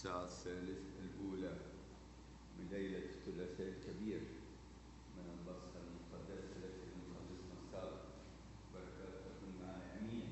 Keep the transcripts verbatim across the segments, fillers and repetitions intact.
الساعة الثالثة الأولى من ليلة الثلاثاء الكبير من البصرة المقدسة التي نقدسها الصلاة. بركات تكون معنا أمين.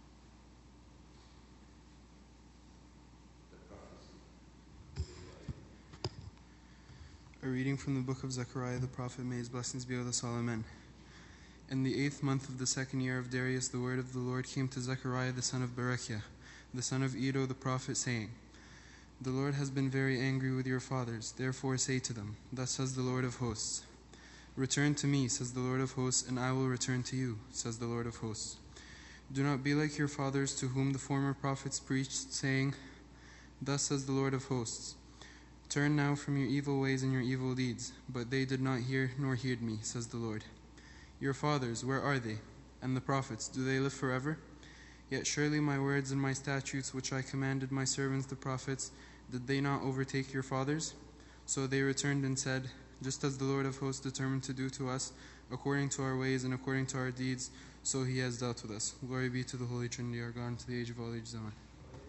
A reading from the book of Zechariah the prophet. May his blessings be with us all. Amen. In the eighth month of the second year of Darius, the word of the Lord came to Zechariah the son of Berechiah, the son of Iddo the prophet, saying, The Lord has been very angry with your fathers. Therefore say to them, Thus says the Lord of hosts, Return to me, says the Lord of hosts, and I will return to you, says the Lord of hosts. Do not be like your fathers, to whom the former prophets preached, saying, Thus says the Lord of hosts, Turn now from your evil ways and your evil deeds. But they did not hear nor heed me, says the Lord. Your fathers, where are they? And the prophets, do they live forever? Yet surely my words and my statutes, which I commanded my servants the prophets, did they not overtake your fathers? So they returned and said, Just as the Lord of hosts determined to do to us, according to our ways and according to our deeds, so he has dealt with us. Glory be to the Holy Trinity, our God, and to the age of all ages. Amen.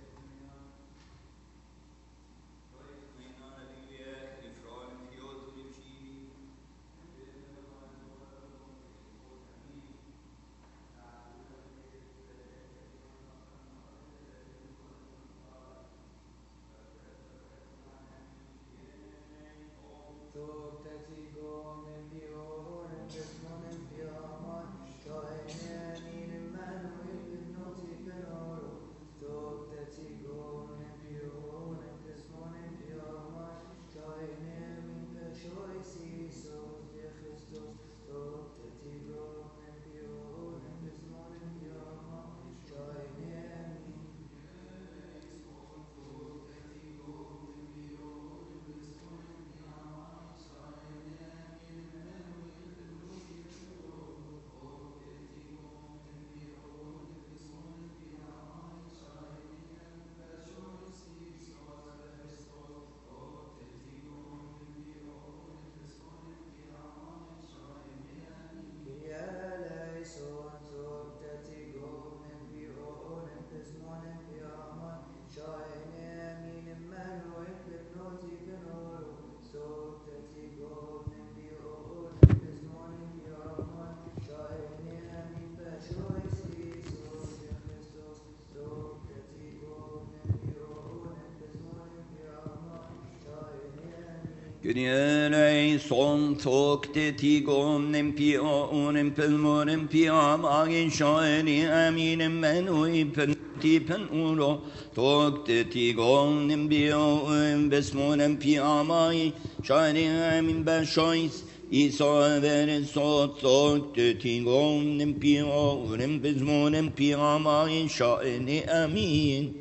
Kyrie son tokte tigom nempio nempelmo nempiam agin shoeni aminem menui pen tipen uro tokte tigom nempio besmo nempiam agin shoeni amin bashois Isa verin sot tokte tigom nempio nempesmo nempiam agin shoeni amin.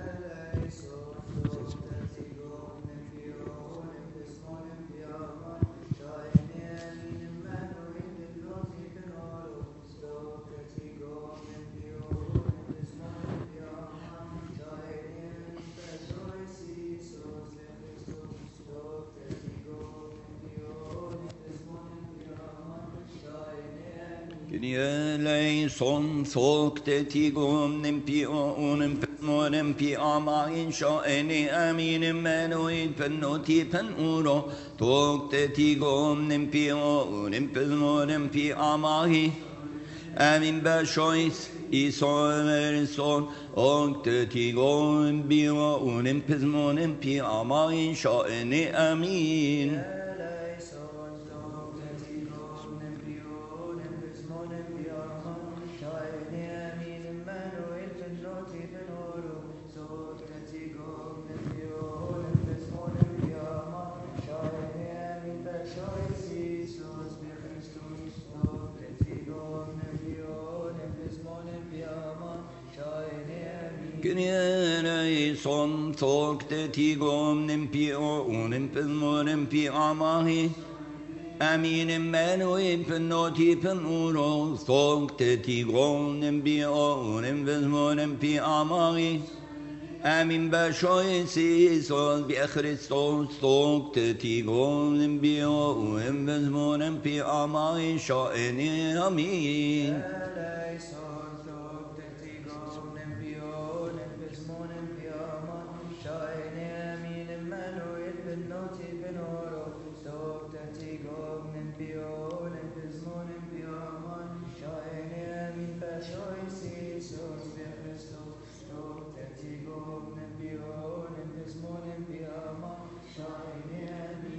Son tokte tigom nempio nempemo nempiam agin shoeni aminim menui penoti pen uro tokte tigom nempio nempemo nempiam agin amin bashois isover son tokte tigom bio nempemo nempiam agin shoeni amin. Son tokte tigom nempio nempelmo nempiam agin aminim menui penoti pen uro tokte tigom nempio nempelmo nempiam agin amin bashois isos bi Christos tokte tigom nempio nempelmo nempiam agin shoeni amin.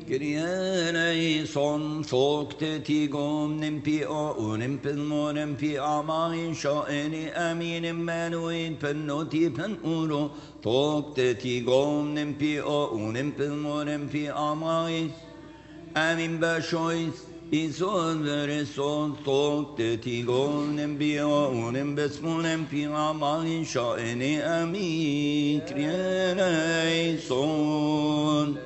Kyrie son sokte tigom nimpi o unimpel monempi amai shoeni amin Emmanuel pennoti pen uro sokte tigom nimpi o unimpel monempi amai amin bashois Ison verison sokte tigom nimpi o unimpes monempi amai shoeni amin Kyrie son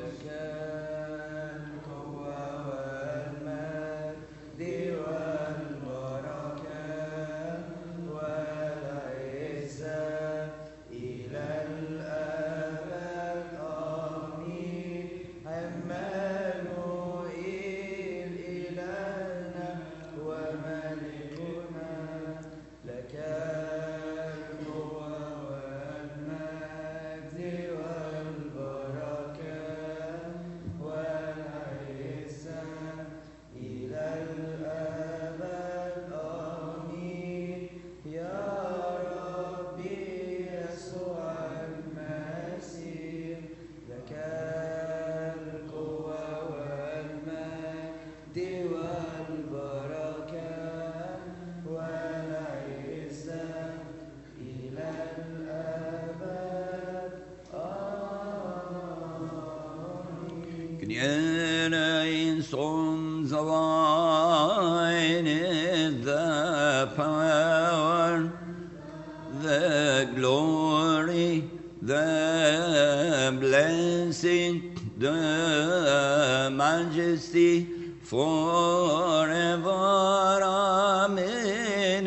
Kyrie son thine is the power, the glory, the blessing, the majesty forever. Amen.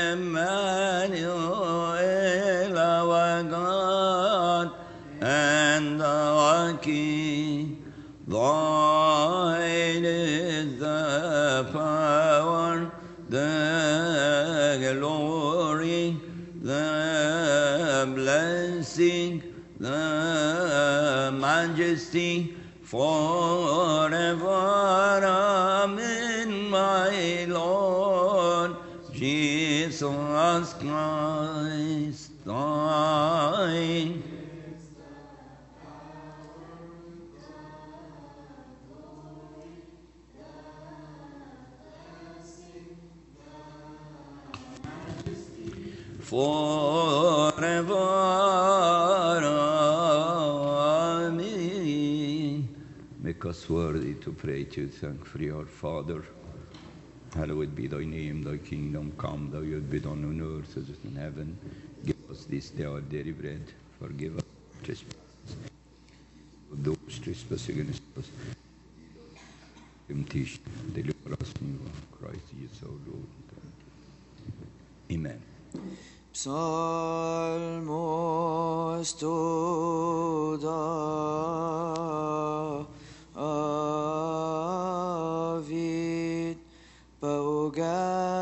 Emmanuel, our God and our King. Thine is the power, the glory, the blessing, the majesty forever. Amen, my Lord Jesus Christ, thine. Forever, amen. Make us worthy to pray to thank for your Father. Hallowed be thy name, thy kingdom come, thy will be done on earth as it is in heaven. Give us this day our daily bread. Forgive us our trespasses. Those trespassing against us. Temptation, deliver us from evil. Christ Jesus our Lord. Amen. Psalmos to David Pauga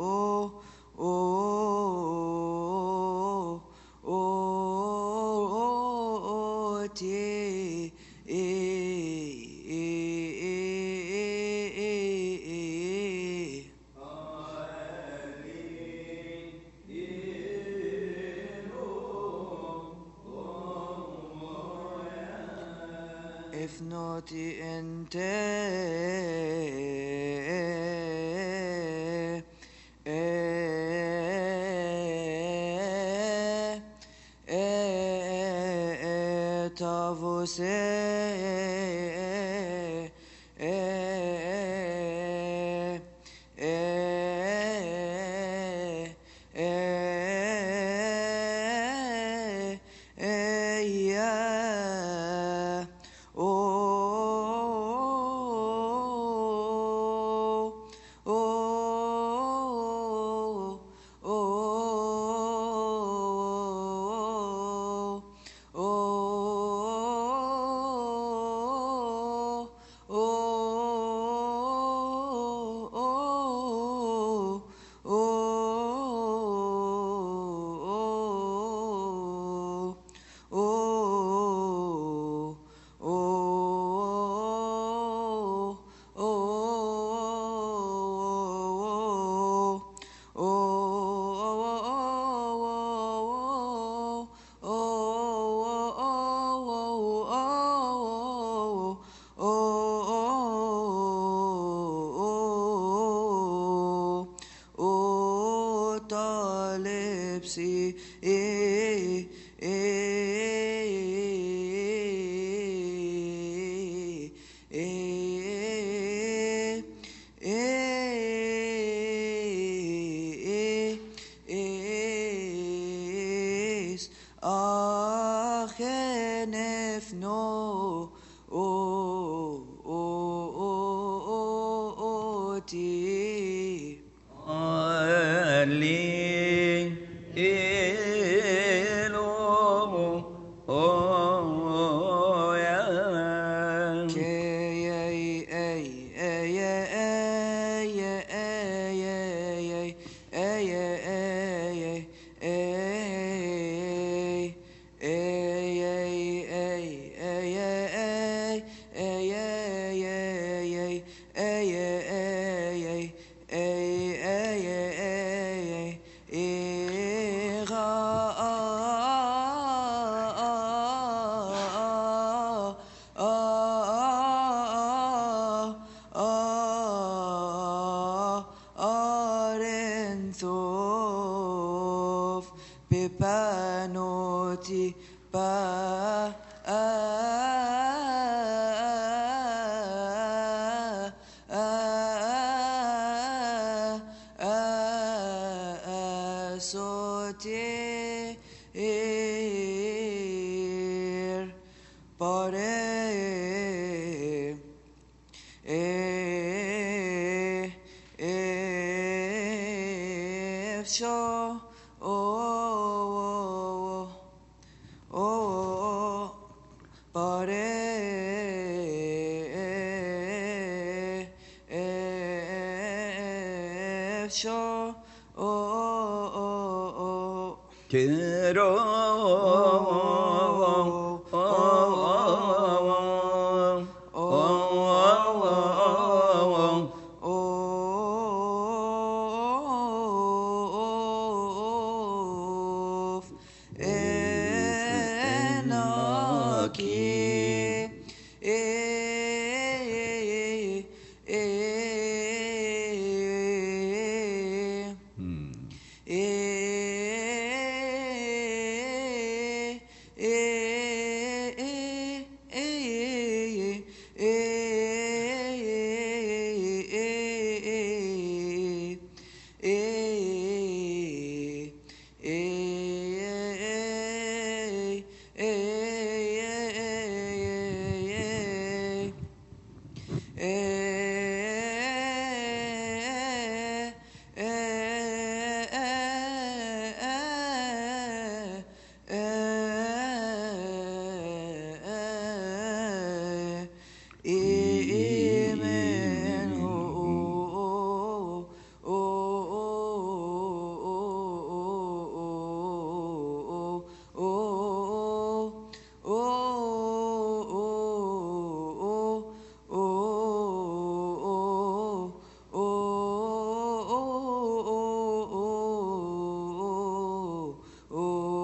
oh, oh, noti inte et av oss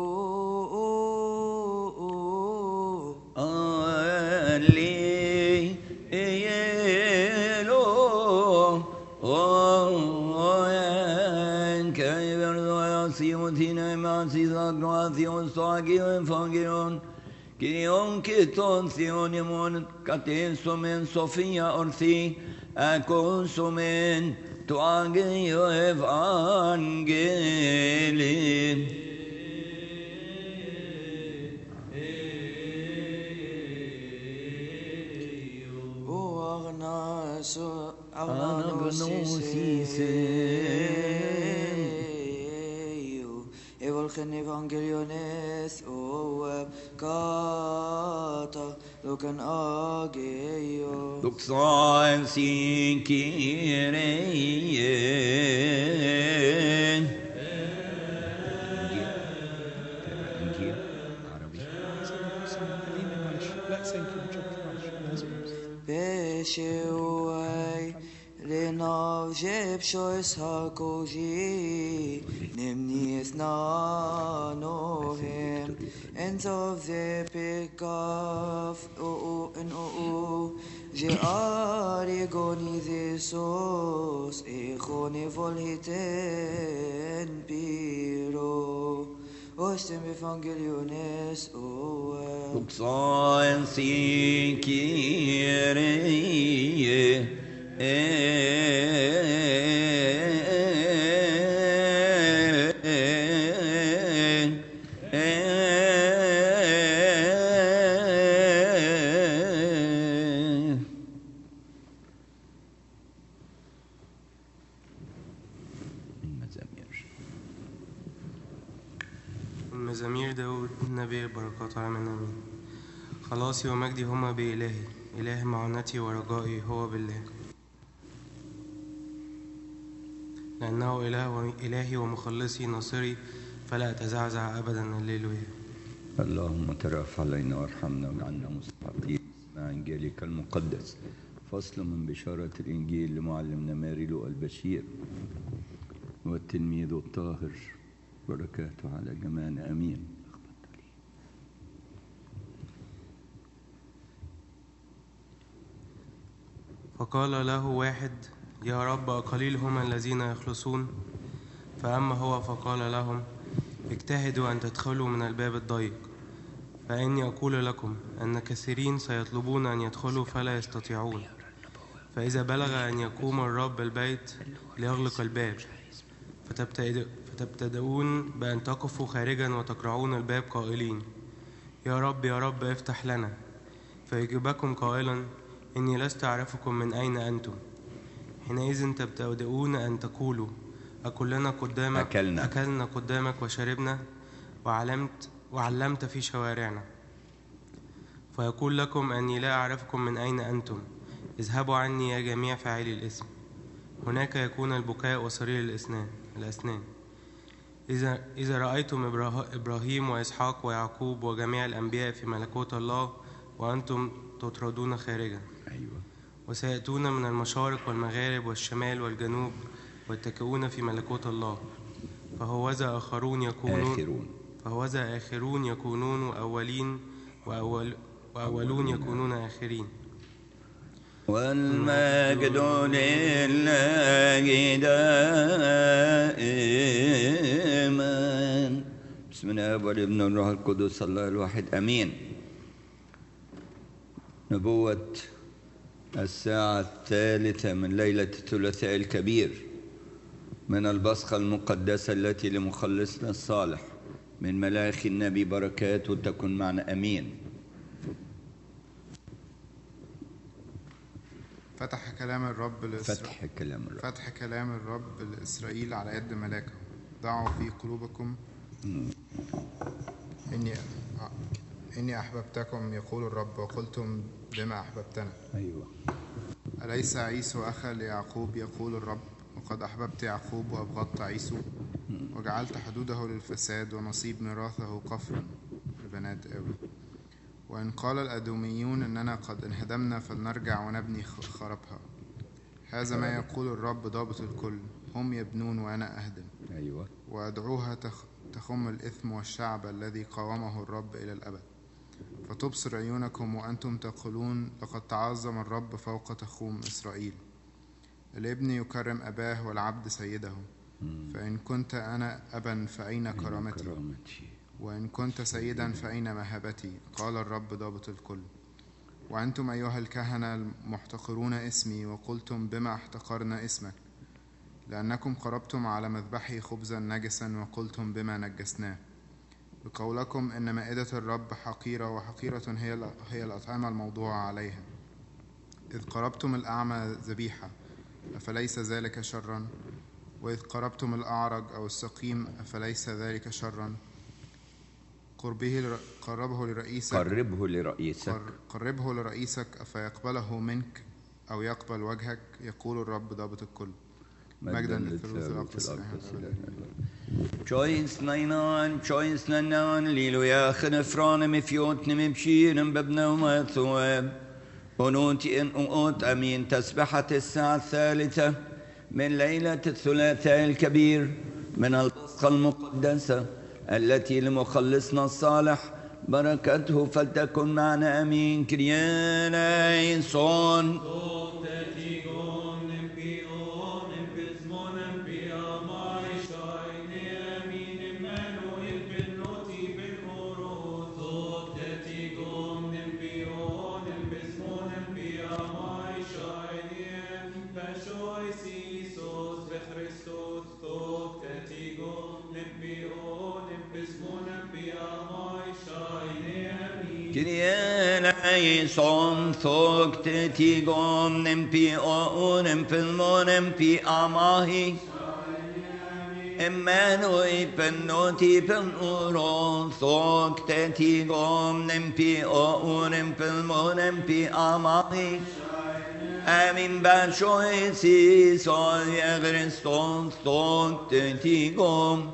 لي يلو وين كيبر وياسيوتين ماسي ذاكراتيون ساقيون فاقيون كيون كيتون ثيونيمون كاتيسومين صوفيا أرثي أكونسومين تواقيو إفانجيلي أنا بنوسيسيو إيفالخن إيفانجيليونيس أو كاتا لوكان آجيو دوكسان سينكيرين إنجيل عربي لا سينكيو لازم Beshuai Lenav Jeb Shois Hakoji Nimnis Nanohem Ends of the Pekaf O and O Jeari Goni Thesos Echoni Volhiten Piro Ostem Evangeliones Oem Tuxan Sikireye مزامير داود النبي بركات عامين آمين. خلاصي ومجدي هما بإلهي، إله معونتي ورجائي هو بالله، لأنه إله إلهي ومخلصي ناصري فلا أتزعزع أبدا. هللويا. اللهم ترأف علينا وارحمنا واجعلنا مستحقين مع إنجيلك المقدس. فصل من بشارة الإنجيل لمعلمنا ماري لوقا البشير والتلميذ الطاهر، بركاته على جميعنا امين. فقال له واحد: يا رب أقليل هم الذين يخلصون؟ فأما هو فقال لهم: اجتهدوا أن تدخلوا من الباب الضيق، فإني أقول لكم أن كثيرين سيطلبون أن يدخلوا فلا يستطيعون. فإذا بلغ أن يقوم الرب البيت ليغلق الباب، فتبتدؤون بأن تقفوا خارجا وتقرعون الباب قائلين: يا رب يا رب افتح لنا. فيجيبكم قائلا: إني لست أعرفكم من أين أنتم. حينئذ تبتدؤون أن تقولوا: أكلنا قدامك أكلنا, أكلنا قدامك وشربنا وعلمت وعلمت في شوارعنا. فيقول لكم أني لا أعرفكم من أين أنتم، اذهبوا عني يا جميع فاعلي الإثم. هناك يكون البكاء وصرير الأسنان الأسنان إذا إذا رأيتم إبراهيم وإسحاق ويعقوب وجميع الأنبياء في ملكوت الله وأنتم تطردون خارجا. أيوة. وسيأتون من المشارق والمغارب والشمال والجنوب ويتكئون في ملكوت الله. فهوذا آخرون يكونون آخرون فهوذا آخرون يكونون وأولين وأول وأولون يكونون آخرين. والمجد لله دائما. بسم الله والابن والروح القدس الله الواحد امين. نبوة الساعة الثالثة من ليلة الثلاثاء الكبير من البصخة المقدسة التي لمخلصنا الصالح من ملاخي النبي، بركاته تكن معنا امين. فتح كلام الرب لإسرائيل فتح كلام الرب فتح كلام الرب لإسرائيل على يد ملاكه. ضعوا في قلوبكم إني إني أحببتكم يقول الرب، وقلتم بما أحببتنا. أيوة. أليس عيسو أخا ليعقوب يقول الرب، وقد أحببت يعقوب وأبغضت عيسو، وجعلت حدوده للفساد ونصيب ميراثه قفرا لبنات آوي. وإن قال الأدوميون إننا قد انهدمنا فلنرجع ونبني خربها. هذا ما يقول الرب ضابط الكل، هم يبنون وأنا أهدم. أيوة. وأدعوها تخم الإثم والشعب الذي قاومه الرب إلى الأبد. فتبصر عيونكم وأنتم تقولون لقد تعظم الرب فوق تخوم إسرائيل. الابن يكرم أباه والعبد سيده. فإن كنت أنا أبا فأين كرامتي؟ وإن كنت سيدا فأين مهابتي؟ قال الرب ضابط الكل. وأنتم أيها الكهنة المحتقرون اسمي وقلتم بما احتقرنا اسمك، لأنكم قربتم على مذبحي خبزا نجسا وقلتم بما نجسناه، بقولكم إن مائدة الرب حقيرة وحقيرة هي هي الأطعمة الموضوعة عليها. إذ قربتم الأعمى ذبيحة أفليس ذلك شرا؟ وإذ قربتم الأعرج أو السقيم أفليس ذلك شرا؟ قربه قربه لرئيسك قربه لرئيسك قربه لرئيسك أفيقبله منك أو يقبل وجهك، يقول الرب ضابط الكل. مجدا للثالوث الأقدس. Choice nainan, choice nanan, liluya خنفران مفيوت نمبشير ببنا ومثواب ونوتي إن أوت أمين. تسبحة الساعة الثالثة من ليلة الثلاثاء الكبير من البصخة المقدسة التي لمخلصنا الصالح بركته فلتكن معنا أمين. كريانا يسون Son thok te tigom nempi o nempelmo nempi amahi Emmanuel penoti pen uron thok te tigom nempi o nempelmo nempi amahi Amin bashoy si sol yagreston thok te tigom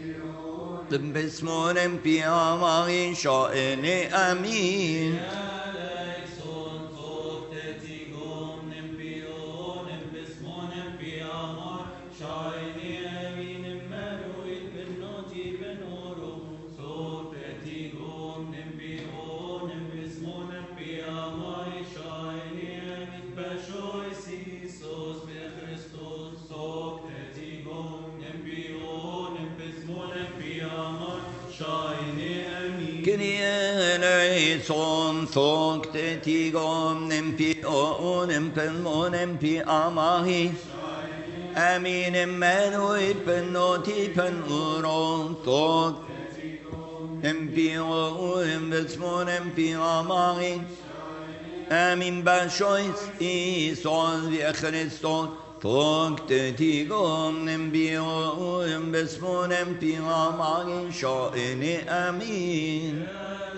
باسم نمبي عماري شائن أمين Son thok te tigom nempi o nempelmo nempi amahi Amin Emmanuel penoti pen uron thok nempi o nempelmo nempi amahi Amin bashois ison via Christos thok te tigom nempi o nempelmo nempi amahi shoini amin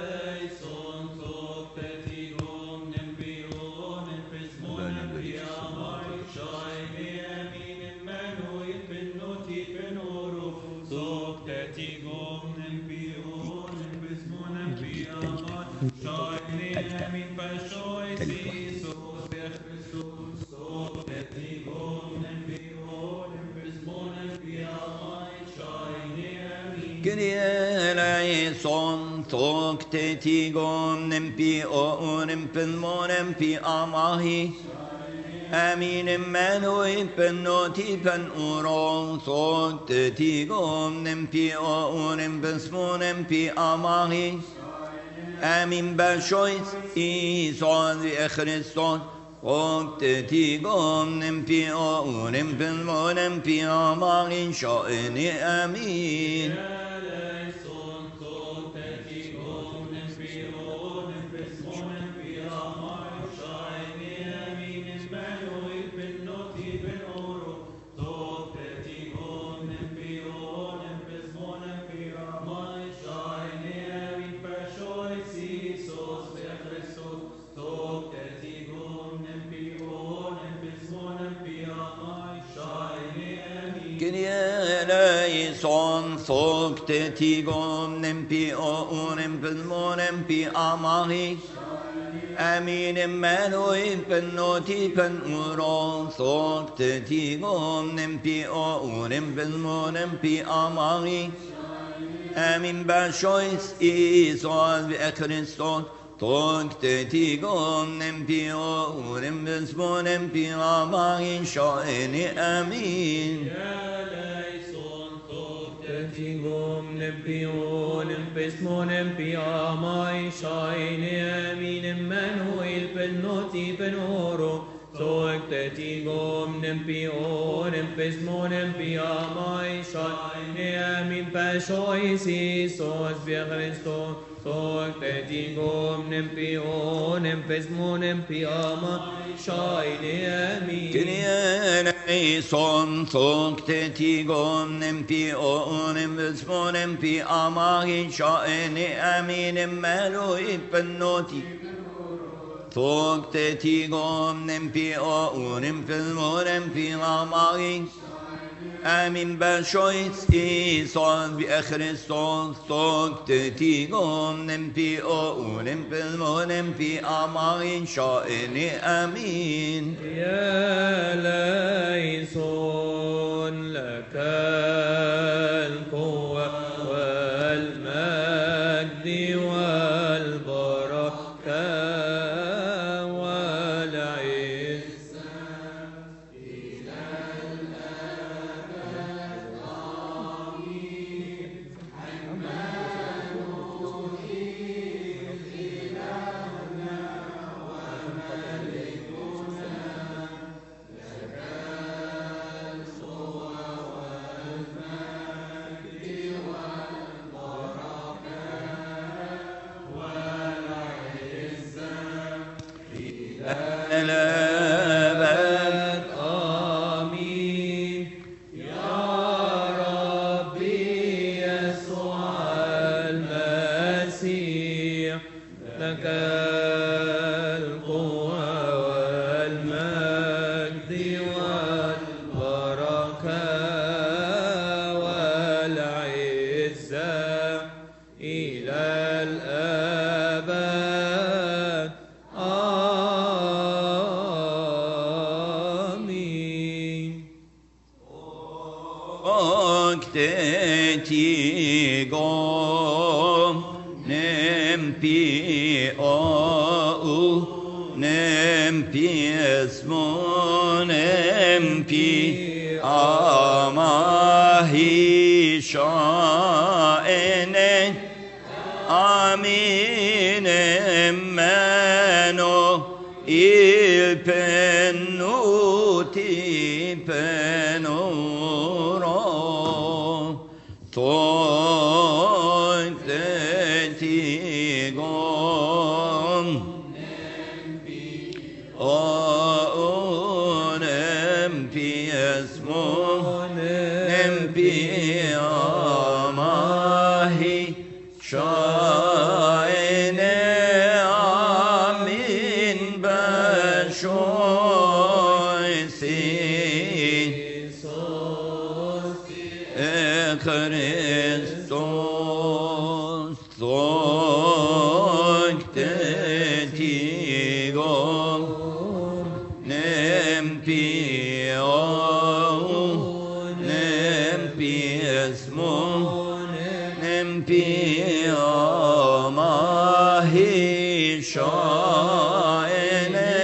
Son thok te tigom nempi o nempelmo nempi amahi Amin Emmanuel penoti pen uron thok te tigom nempi o nempelmo nempi amahi Amin bashois ison via Christos thok te tigom nempi o nempelmo nempi amahi shoini amin Son thok te tigom nempi o nempelmo nempi amahi Amin Emmanuel penoti pen uron thok te tigom nempi o nempelmo nempi amahi Amin bashois ison via Christos Togtetigom nempiorim besbonem piramagin shaeni amin. Togtetigom nempiorim besbonem piramagin shaeni amin. Emmanuel penoti penoro. Togtetigom nempiorim besbonem piramagin shaeni amin. Pashois Isos via Christos. Togtetigom nempionem pesmonem piama shaini amin. Kyrie eleison, togtetigom nempionem pesmonem piama shaini amin. Emmanuel penoti. Togtetigom nempionem pesmonem piama Amin bashoitz Isos via Christos. Togtetigom nempionem pesmonem piama shaini amin. يا ليسون لك القوة والمجد والبركة والعز إلى الأبد آمين. الأبد آمين. يا ربي يسوع المسيح لك القوة والمجد والبركة والعزة إلى الأبد آمين. Togtetigom nempionem nempiesmonem piamahi shaene amin. Emmanuel penoti penoro. Togtetigom onem piesmon nempiamahi shaene amin bashoisi Christos. Togtetigom nempionem piesmon nempiamahi shaene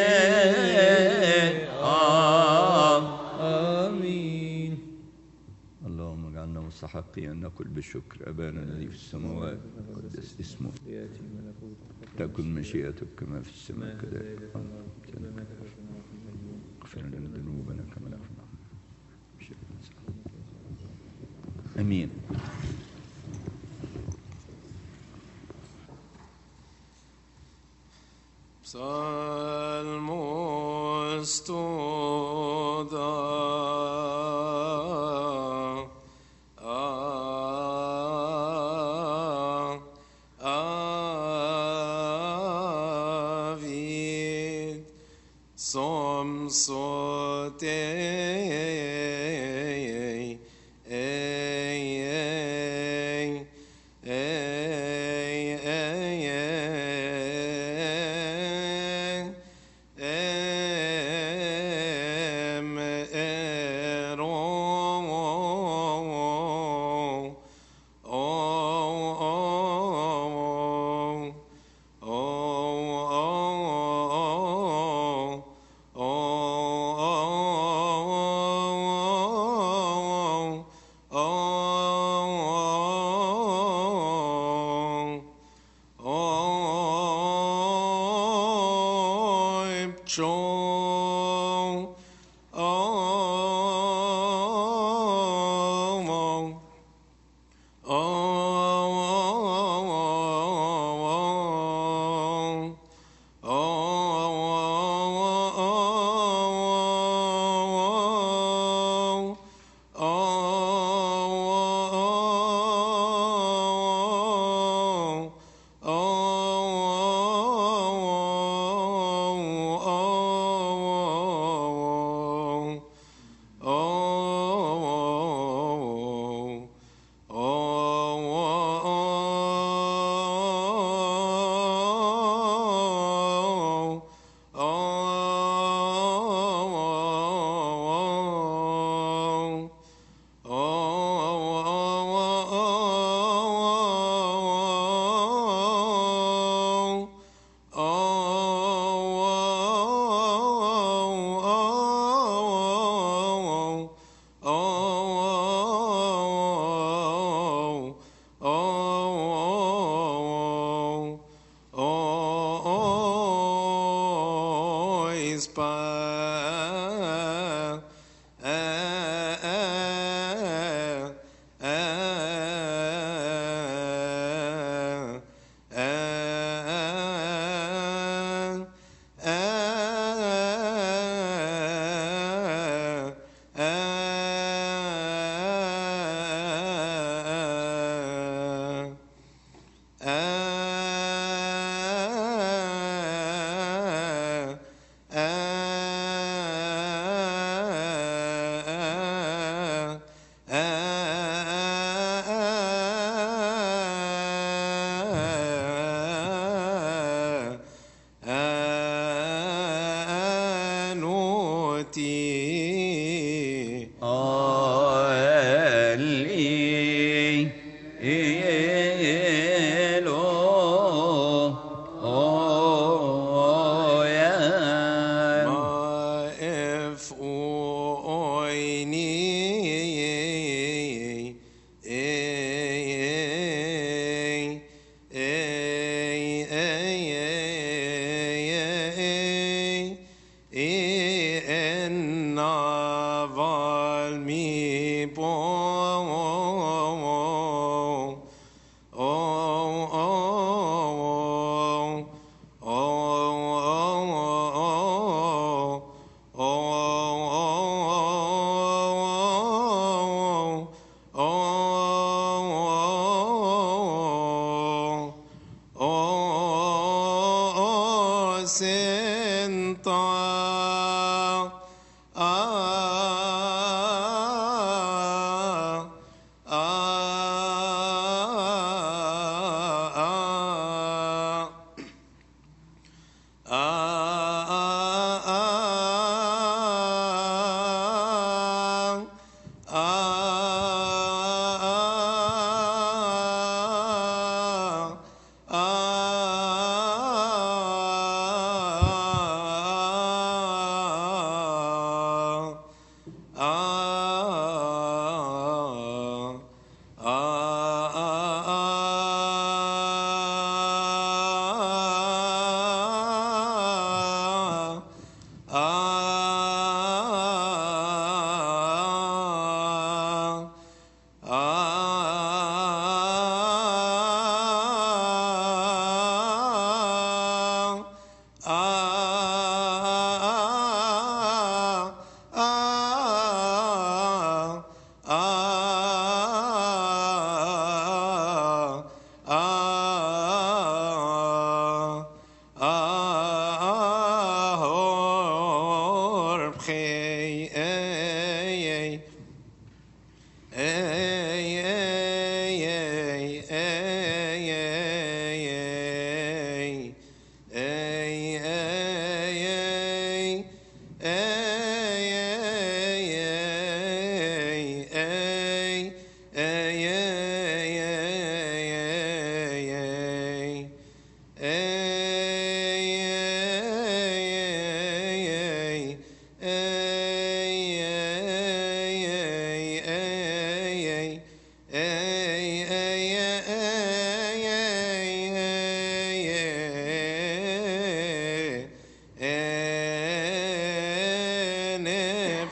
آمين. اللهم اجعلنا مستحقين أن نأكل بالشكر. أبانا الذي في السماوات قدس اسمه، يأتي ملكوتك تكن مشيئتك كما في السماء كذلك. اغفر لنا ذنوبنا كما نغفر نحن. امين. Psalmos toda avid som sote Oh, show. Oh,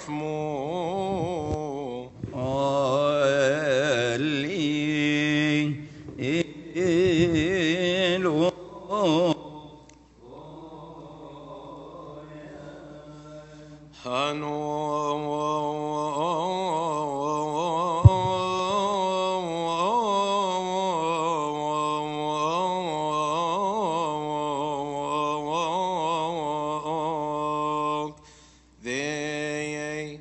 Mo. Ali Elo Hano. They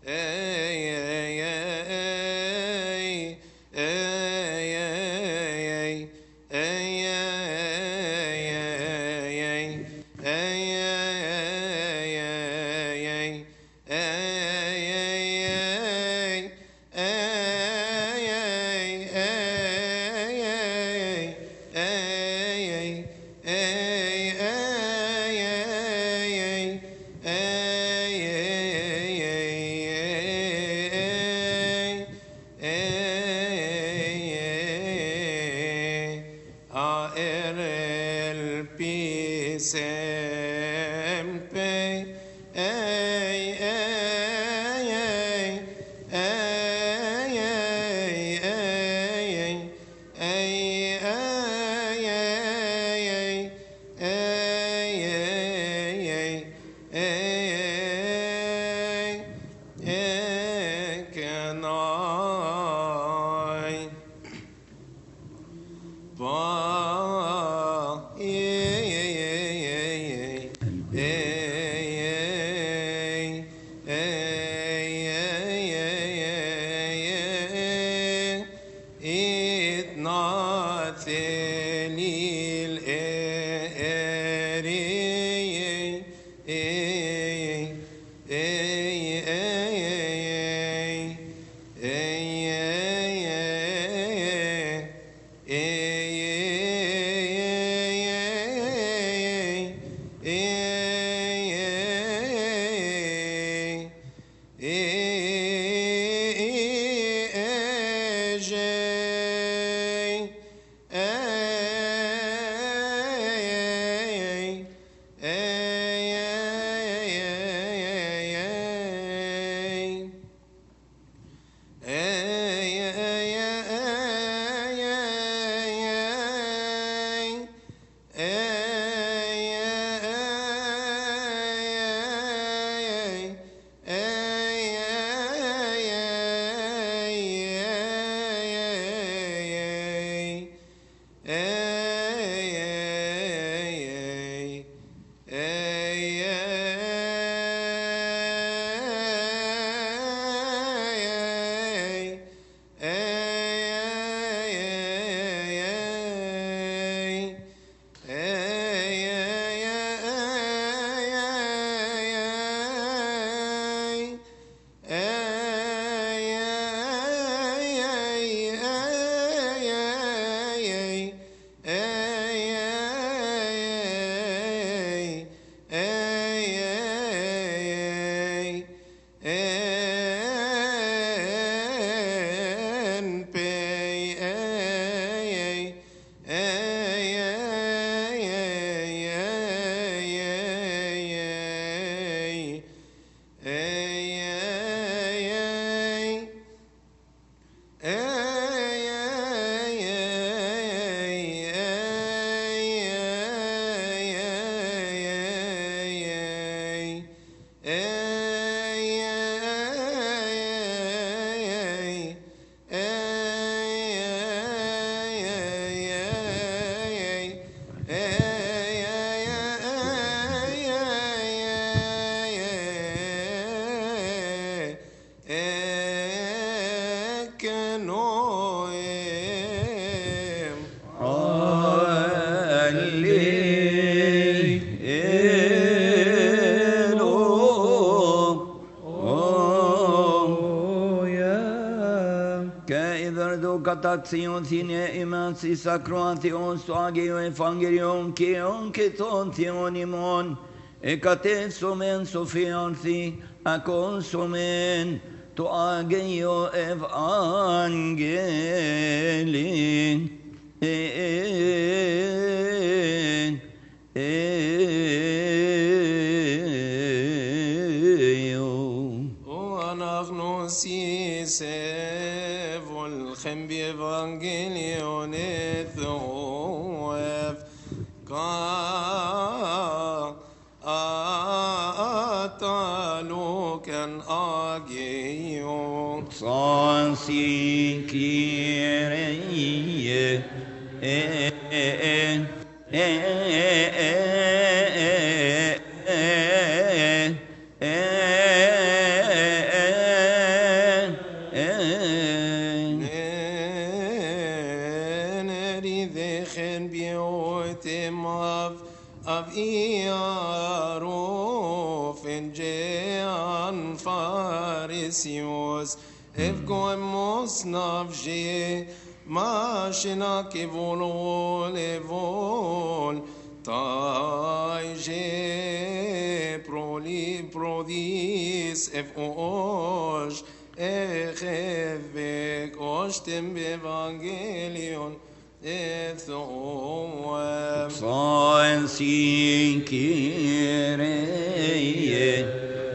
Katatsion sine imansi sacroation suagio evangelion kion keton theonimon ekate somen sofianthi akon somen to agio evangeli en en anagnosis volchem evangelion ethoev ka ataloken ageo Sansi kireye eh eh Av Iarof en Jean Pharisios Evgoemos navje Mashina kivolo levol Taije proli prodis Evosh Echevek Oshtem bevangelion Ethoem Sansi kireye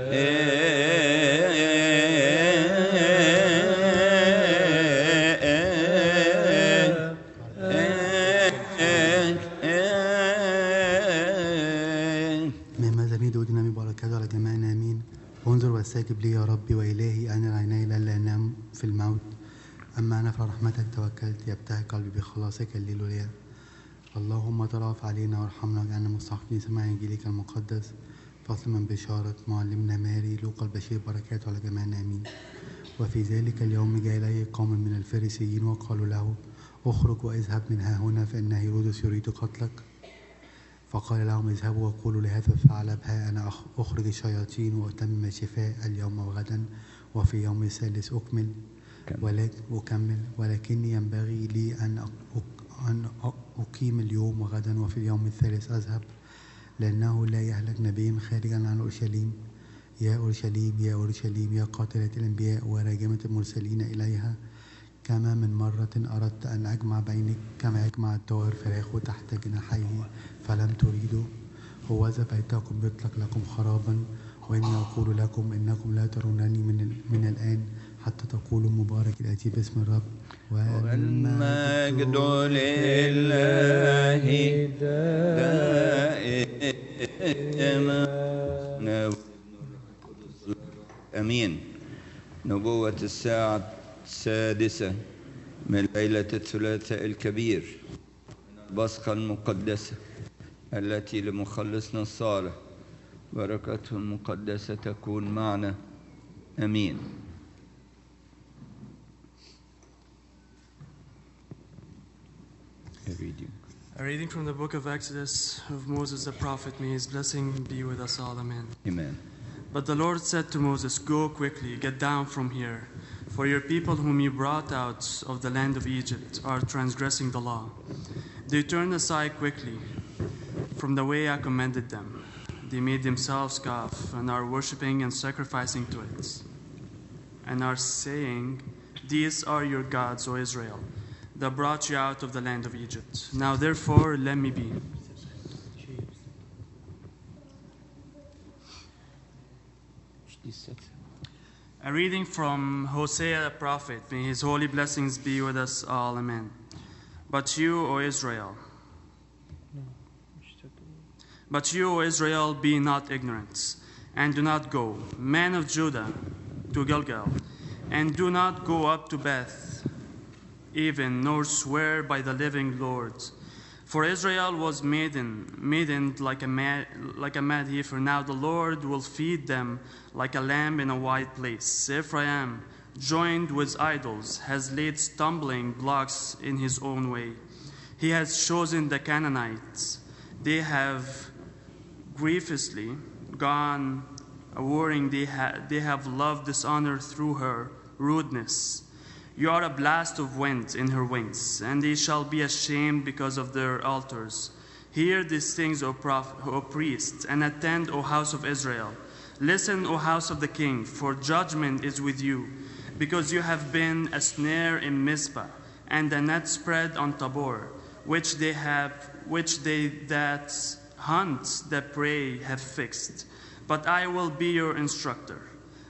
مما زميد ودنا ببركاته على جميعنا امين. انظر واستجب لي يا ربي والهي انا العيني لا انام في الموت. أما أنا فرحمتك توكلت يبتهج قلبي بخلاصك الليل وليل. اللهم ترأف علينا وارحمنا واجعلنا مستحقين سماع إنجيلك المقدس. فصل من بشارة معلمنا ماري لوقا البشير بركاته على جميعنا آمين. وفي ذلك اليوم جاء إليه قوم من الفريسيين وقالوا له اخرج واذهب من ها هنا فإن هيرودس يريد قتلك. فقال لهم اذهبوا وقولوا لهذا الثعلب ها أنا أخرج الشياطين وأتمم الشفاء اليوم وغدا وفي يوم الثالث أكمل ولكن أكمل ولكني ينبغي لي أن أن أقيم اليوم وغدا وفي اليوم الثالث أذهب لأنه لا يهلك نبي خارجا عن أورشليم. يا أورشليم يا أورشليم يا قاتلة الأنبياء وراجمة المرسلين إليها كما من مرة أردت أن أجمع بينك كما يجمع الطائر فراخه تحت جناحيه فلم تريدوا. هوذا بيتكم يطلق لكم خرابا وإني أقول لكم إنكم لا ترونني من, من الآن حتى تقولوا مبارك الآتي باسم الرب. والمجد لله دائما أمين. نبوة الساعة السادسة من ليلة الثلاثاء الكبير البصخة المقدسة التي لمخلصنا الصالح بركته المقدسة تكون معنا أمين. A reading. A reading from the book of Exodus of Moses the prophet. May his blessing be with us all. Amen. Amen. But the Lord said to Moses, go quickly, get down from here, for your people whom you brought out of the land of Egypt are transgressing the law. They turned aside quickly from the way I commanded them. They made themselves calf and are worshipping and sacrificing to it, and are saying, these are your gods, O Israel, that brought you out of the land of Egypt. Now therefore let me be. A reading from Hosea the prophet. May his holy blessings be with us all. Amen. But you, O Israel, but you, O Israel, be not ignorant, and do not go, men of Judah, to Gilgal, and do not go up to Beth, even nor swear by the living Lord. For Israel was maiden, maddened like a mad, like a mad heifer. Now the Lord will feed them like a lamb in a wide place. Ephraim, joined with idols, has laid stumbling blocks in his own way. He has chosen the Canaanites. They have grievously gone a warring. They, ha- they have loved dishonor through her rudeness. You are a blast of wind in her wings, and they shall be ashamed because of their altars. Hear these things, O, prophet, O priests, and attend, O house of Israel. Listen, O house of the king, for judgment is with you, because you have been a snare in Mizpah, and a net spread on Tabor, which they have, which they that hunt the prey have fixed. But I will be your instructor.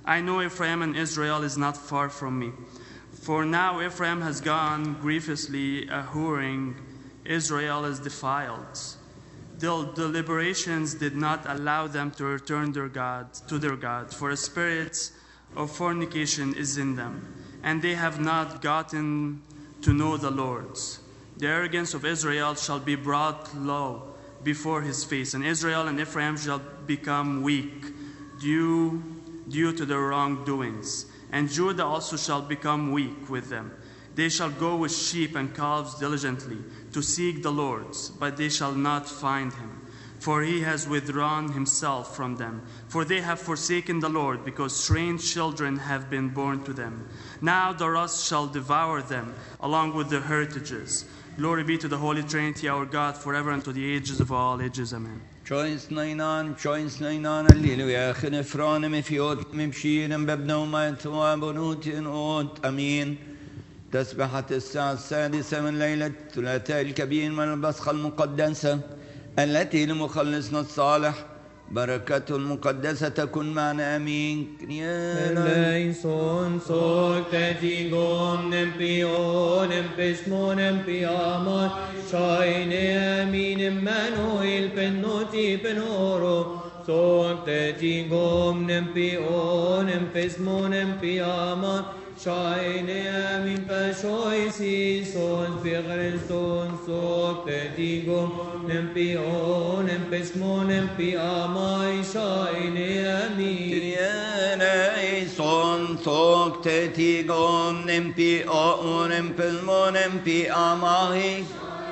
I know Ephraim and Israel is not far from me. For now Ephraim has gone grievously a-whoring, Israel is defiled. Their deliberations did not allow them to return their God, to their God, for a spirit of fornication is in them, and they have not gotten to know the Lord. The arrogance of Israel shall be brought low before his face, and Israel and Ephraim shall become weak due, due to their wrongdoings. And Judah also shall become weak with them. They shall go with sheep and calves diligently to seek the Lord, but they shall not find him, for he has withdrawn himself from them. For they have forsaken the Lord, because strange children have been born to them. Now the rust shall devour them, along with their heritages. Glory be to the Holy Trinity, our God, forever and to the ages of all ages. Amen. Choice nainan, choice nainan, alleluia, خنفران مفيوت ممشين ببنوما توابنوت نوت أمين. تسبحة الساعة السادسة من ليلة الثلاثاء الكبير من البصخة المقدسة التي لمخلصنا الصالح بركته المقدسة تكن معنا أمين. Eleison soctetigum nempionem pesmonem piamon shaine amin Emmanuel penoti penoro soctetigum nempionem pesmonem piamon shaine amin pashoisi son figreston soctetigum nempionem pesmonem piamai shaine amin. Son tok tetigom nempi onem pelmonem pi amahi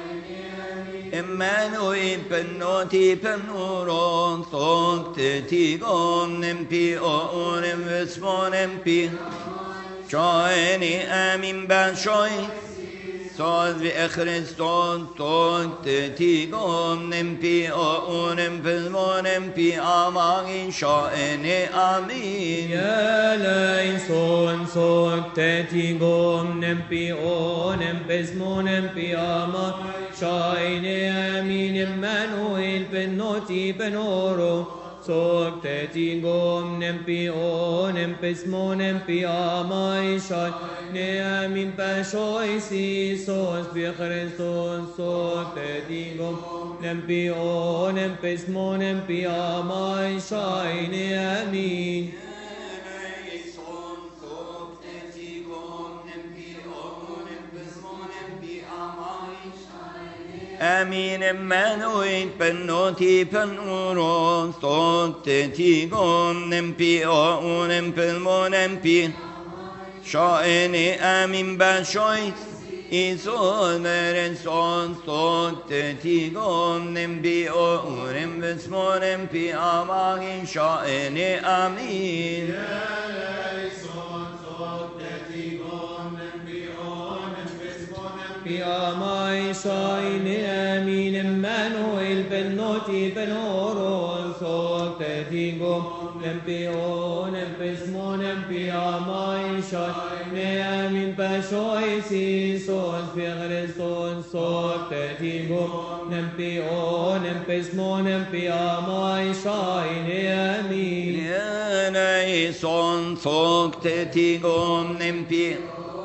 Emmanuel penoti penuron tok tetigom nempi onem vesmonem pi Joini amin bashoi Sod vi Christon tok tetigom nempi onem pelmonem pi amahi shaini amin. Eleison soctetigum nempionem pesmonem piama shaine amin Emmanuel penoti penoro soctetigum nempionem pesmonem piama shaine amin pashoisi sos pi Christos soctetigum nempionem pesmonem piama shaine amin. Amin Emmanuel penoti penuron soctetigum nempi onem pelmonem pi shaene amin bashois isoneren son soctetigum nempi onem vesmonem pi amagin shaene amin. Piamai shaine amin Emmanuel penoti penoron soctetigum nempionem pesmonem piamai shaine amin pashoisi sos pi Christon soctetigum nempionem pesmonem piamai shaine amin. Eleison soctetigum nempi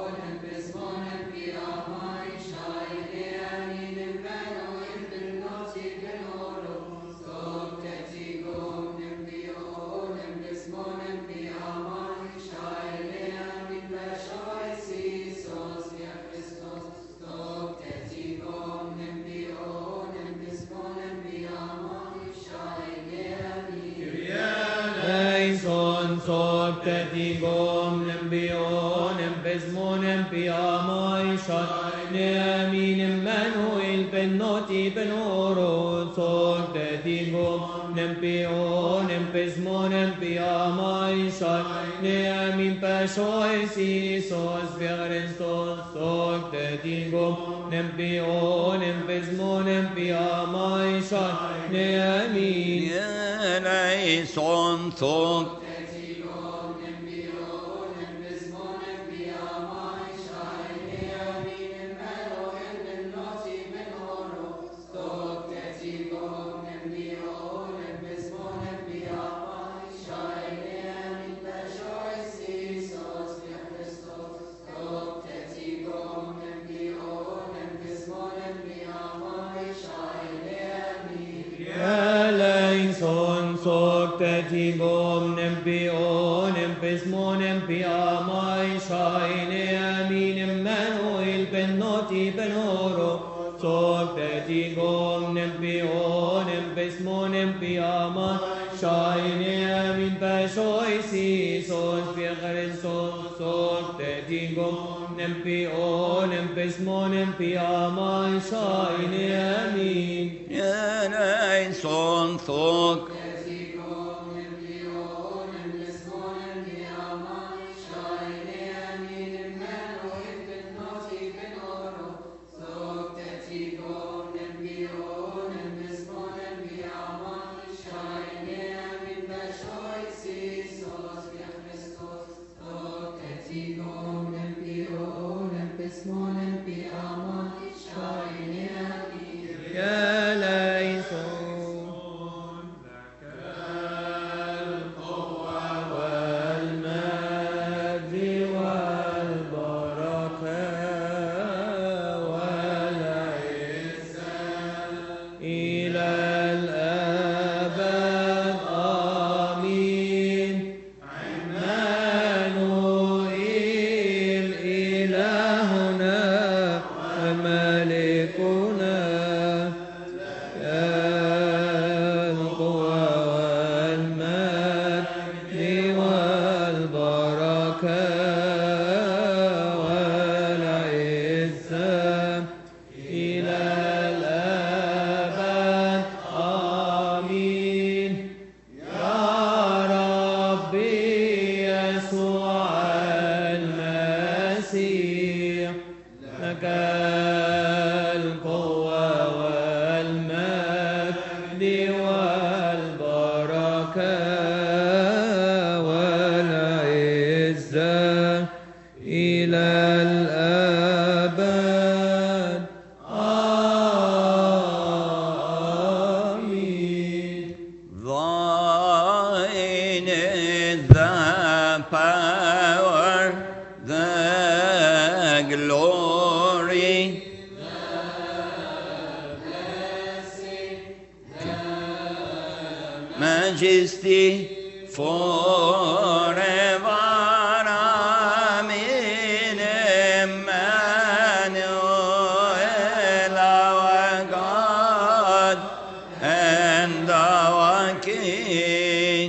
soctetigum nempionem pesmonem piamai shaine amin Emmanuel penoti penoro soctetigum nempionem pesmonem piamai shaine amin pashoisi sos pi Christos soctetigum nempionem pesmonem piamai shaine amin. Eleison soctetigum بيونم بزمونم بياماي شايني أمين منويل بنوتي بنورو صوبتي قوم نبيونم بزمونم بياماي شايني أمين بشوي سيسوس في خريستوس صوبتي قوم نبيونم بزمونم بياماي شايني أمين يا نايسون ثوك يا ليسون والمجد والبركة والعزة إلى الأبد آمين عمانوئيل إلهنا وملكنا القوة والمجد والبركة والعزة إلى الأبد آمين يا ربي يسوع المسيح لك القوة والمجد والبركة والعزة إلى الأبد آمين. Thine is the power, the glory, majesty forever. Amen. Emmanuel, our God and our King.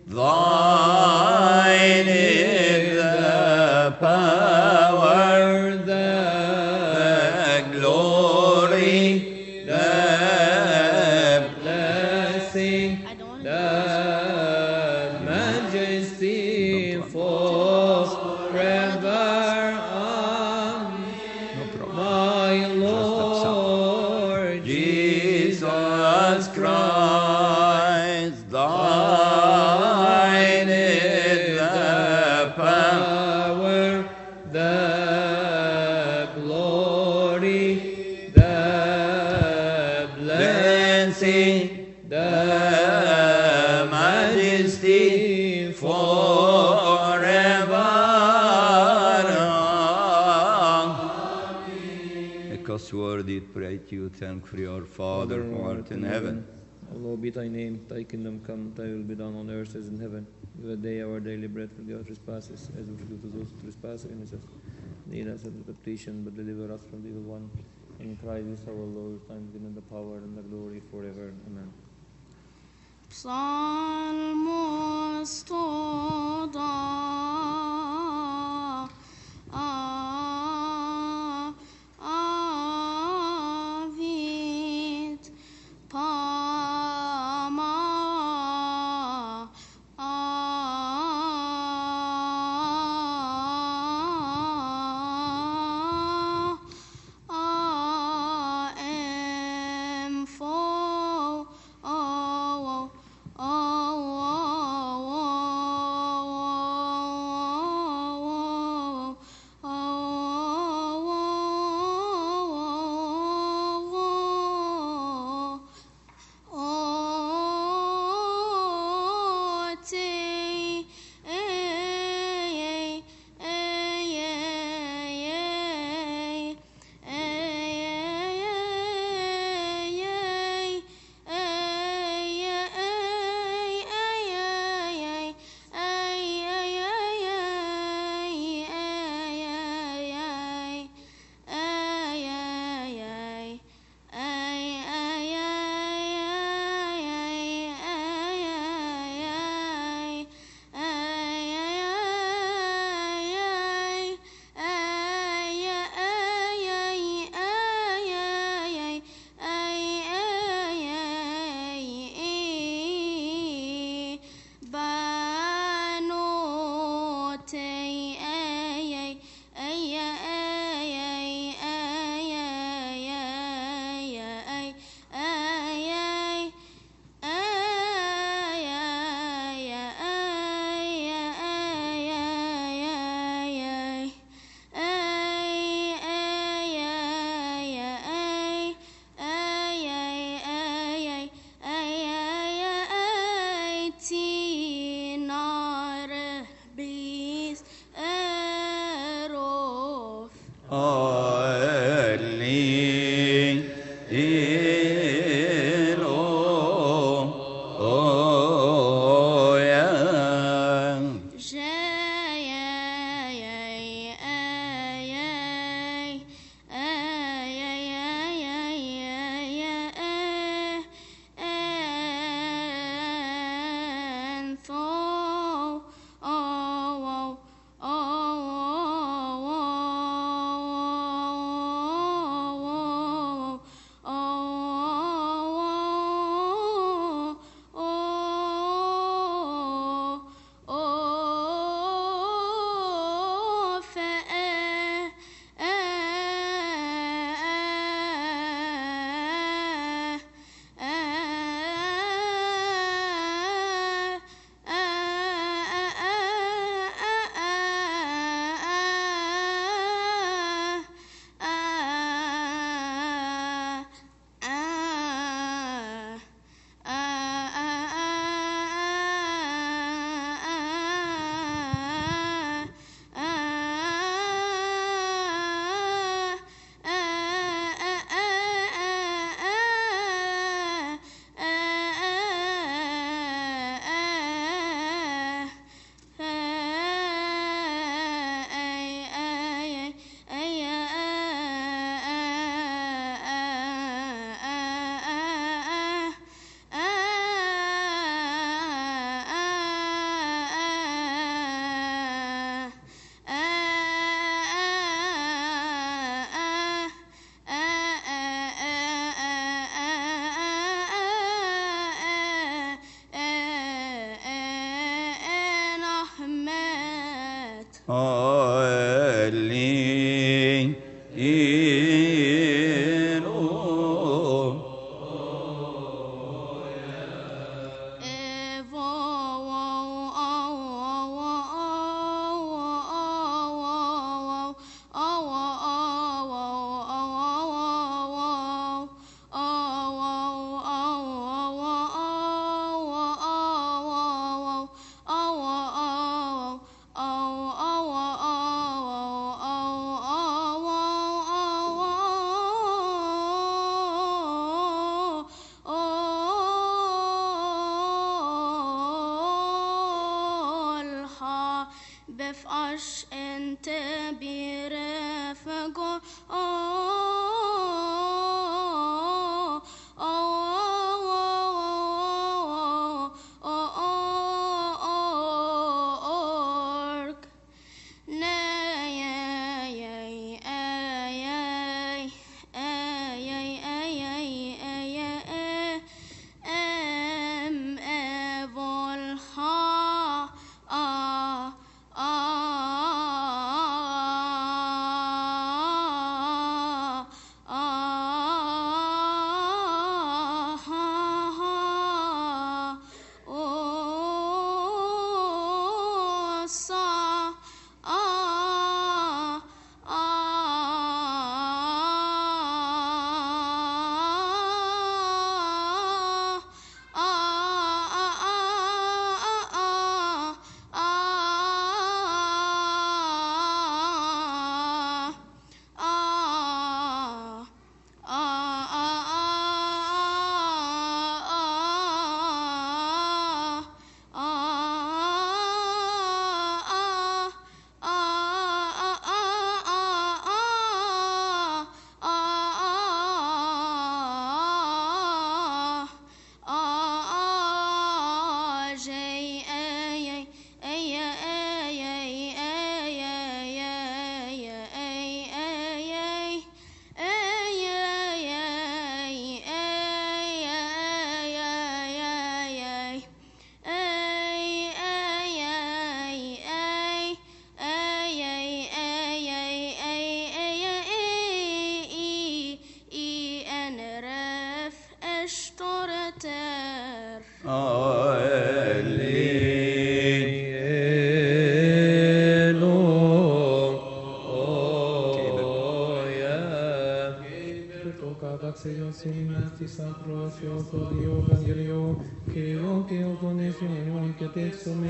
Thine is the power, the glory, the Blessing, the majesty forever. Amen. My Lord Jesus Christ, thine is the power, power, the glory, the blessing, the majesty forever. Make us worthy to pray to you, thank for your Father who art in heaven. Hallowed be thy name, thy kingdom come, thy will be done on earth as in heaven. Give us day our daily bread, forgive our trespasses, as we forgive to those who trespass against us. Lead us into temptation, but deliver us from the evil one. In Christ our Lord, thine is the power and the glory forever. Amen. Psalmos toda a avit pama a a em fo o o o بفقش انت برفقه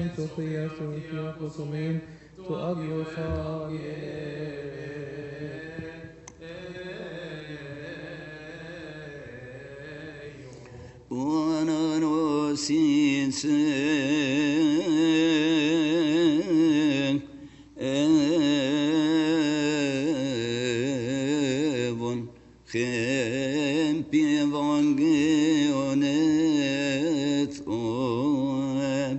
to agio fire. sin evon Chempi evangelionet oem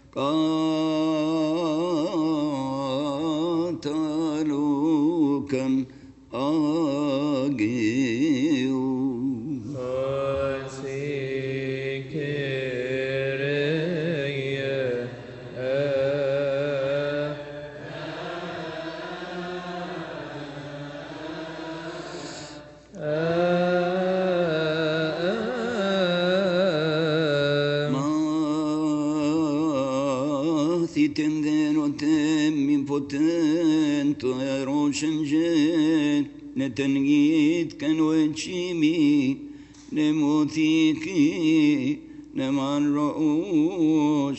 Katalukan agiu potento eroshenjen netengit kanwechimi nemotiki neman rosh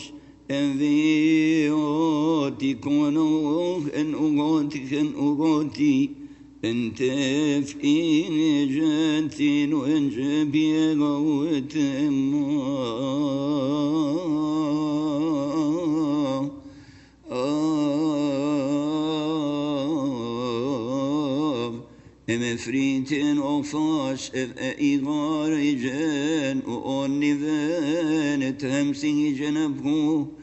envioti kono en ugoti en ugoti entef injentin enjebiego etema Emefriten ofash ev eigar ijen o oniven et hemsing ijen abhu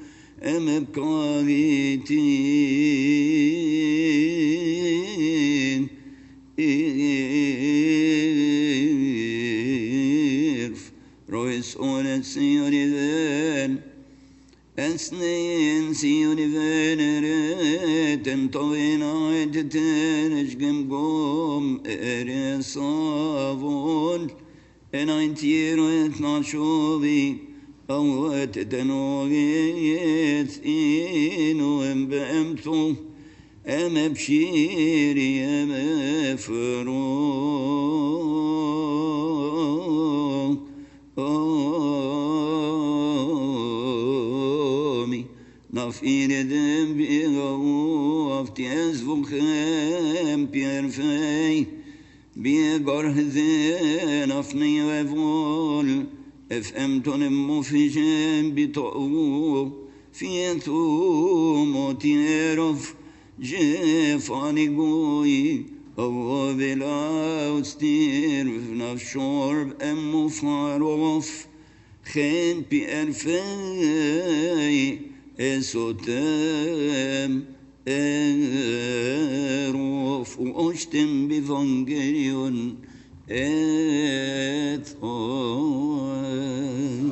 emepkagitin irf rois onet sioniven Esneyin siyoni veneret entovina edeten eşgem gom ere savon enayntiro etnaşovi avet etenoget inu embemtu emepşiri emefro Nafireden bir gavuf tiyaz vukhem pierfey bir garhzen afni ve vol efemton mufijem bito'u fiyetu motierof jefani goyi Avva vela ustir vnafshorb emmu farof khen pierfey Esotem erof uoshtem bivangelion et oem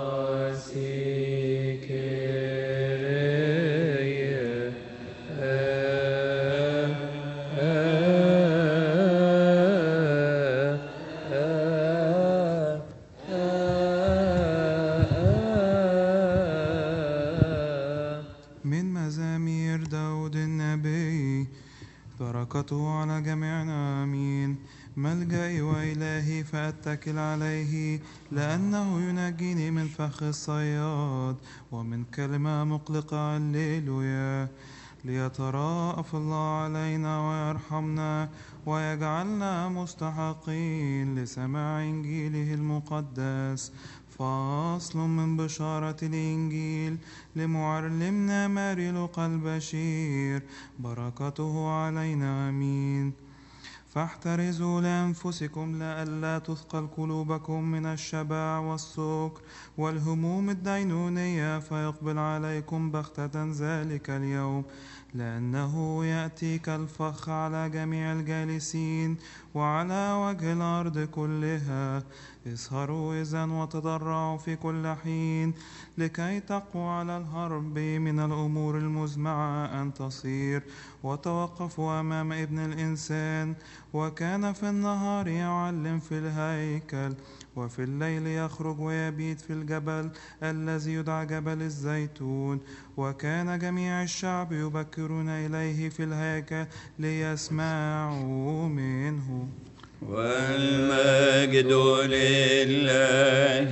بركته على جميعنا آمين ملجئي وإلهي فأتكل عليه لأنه ينجيني من فخ الصياد ومن كلمة مقلقة هللويا ليتراءف الله علينا ويرحمنا ويجعلنا مستحقين لسماع إنجيله المقدس فصل من بشارة الإنجيل لمعلمنا ماري لوقا البشير بركته علينا آمين فاحترزوا لأنفسكم لئلا تثقل قلوبكم من الشبع والسكر والهموم الدينونية فيقبل عليكم بغتة ذلك اليوم لأنه يأتي كالفخ على جميع الجالسين وعلى وجه الأرض كلها اسهروا إذن وتضرعوا في كل حين لكي تقووا على الهرب من الأمور المزمعة أن تصير وتوقفوا أمام ابن الإنسان وكان في النهار يعلم في الهيكل وفي الليل يخرج ويبيت في الجبل الذي يدعى جبل الزيتون وكان جميع الشعب يبكرون إليه في الهيكل ليسمعوا منه والمجد لله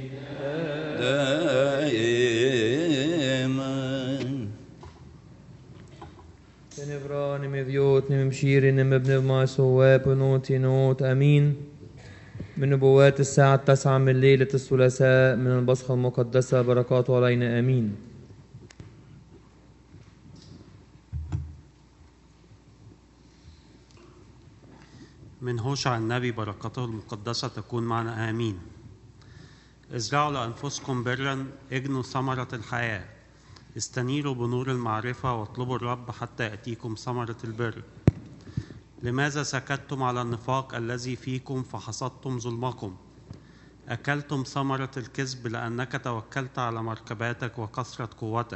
دائما Tenevra, nem evjot, nem mshiri, nem ebnev maso web, not inot, amin. من نبوات الساعة التاسعة من ليلة الثلاثاء من البصخة المقدسة، بركاته علينا آمين. من هوشع النبي، بركاته المقدسة تكون معنا آمين. ازرعوا لأنفسكم برا، اجنوا ثمرة الحياة، استنيروا بنور المعرفة واطلبوا الرب حتى يأتيكم ثمرة البر. لماذا سكتتم على النفاق الذي فيكم فحصدتم ظلمكم؟ أكلتم ثمرة الكذب لأنك توكلت على مركباتك وكثرة قوتك.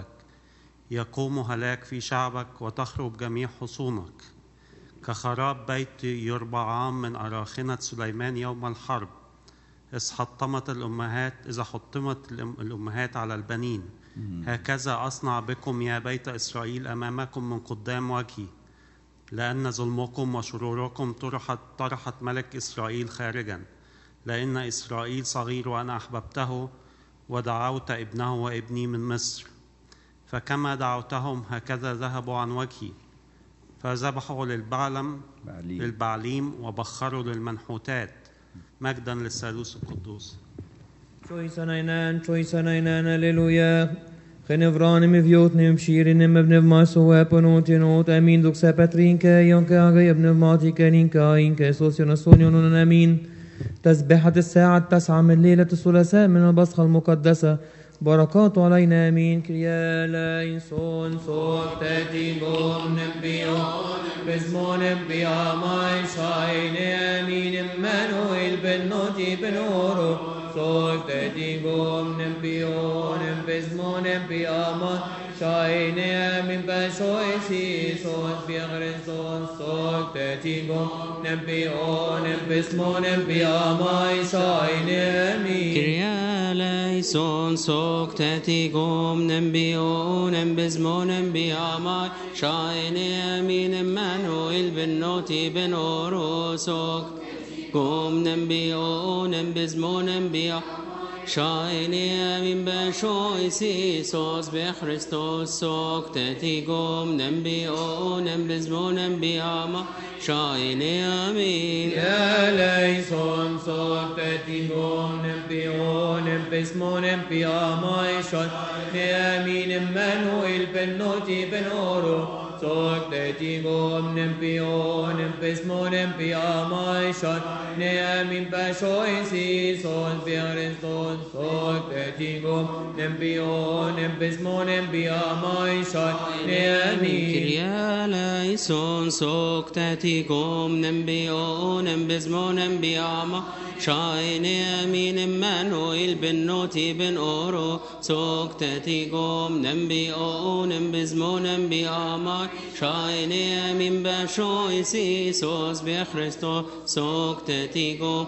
يقوم هلاك في شعبك وتخرب جميع حصونك كخراب بيت يربعام من أراخنة سليمان يوم الحرب. إذ حطمت الأمهات إذا حطمت الأمهات على البنين، هكذا أصنع بكم يا بيت إسرائيل أمامكم من قدام وجهي، لأن ظلمكم وشروركم طرحت طرحت ملك إسرائيل خارجا. لأن إسرائيل صغير وأنا أحببته، ودعوت ابنه وابني من مصر. فكما دعوتهم هكذا ذهبوا عن وجهي، فذبحوا للبعلم للبعليم وبخروا للمنحوتات. مجدا للثالوث القدوس. Trojsanajnan, trojsanajnan, halleluja. Genevranem i vjotnim, shirinem ebnev masoe, ponotinot, amin, dukse petrinke, yonkaga ebnev matikaninka, inke sosyon asonyon amin. تسبحة الساعة التاسعة من ليلة الثلاثاء من البصخة المقدسة، بركات علينا آمين. كريا لايسون صوت تاتيكم نبيون بزمون بيا ماي شاين آمين. إمانويل بنوتي بنورو صوت تاتيكم نبيون بزمون بيا ماي شاين آمين. بشوي سيسون بيغرسون صوت تاتيكم نبيون بزمون بيا ماي شاين آمين. كريا لايسون صوت تاتيكم نبيون بزمون بياماي شاين آمين. إمانويل بنوتي بنورو صوت قوم نبيون بزمون بياماي شاين آمين. بشوي سيسوس بخريستوس صوت تاتيكم نبيون بزمون بياماي شاين آمين. يا ليسون صوت تاتيكم نبيون بزمون بياماي شاين آمين. إمانويل بنوتي بنورو صوت تاتيكم نبيون بزمون بياماي شاين آمين. بشوي سيسوس بخريستوس صوت تاتيكم نبيون بزمون بياماي شاين آمين. كريا لايسون صوت تاتيكم نبيون بزمون بياماي شاين آمين. إمانويل بنوتي بنورو صوت تاتيكم نبيون بزمون بياماي شاين آمين. بشوي سيسوس بخريستوس صوت تاتيكم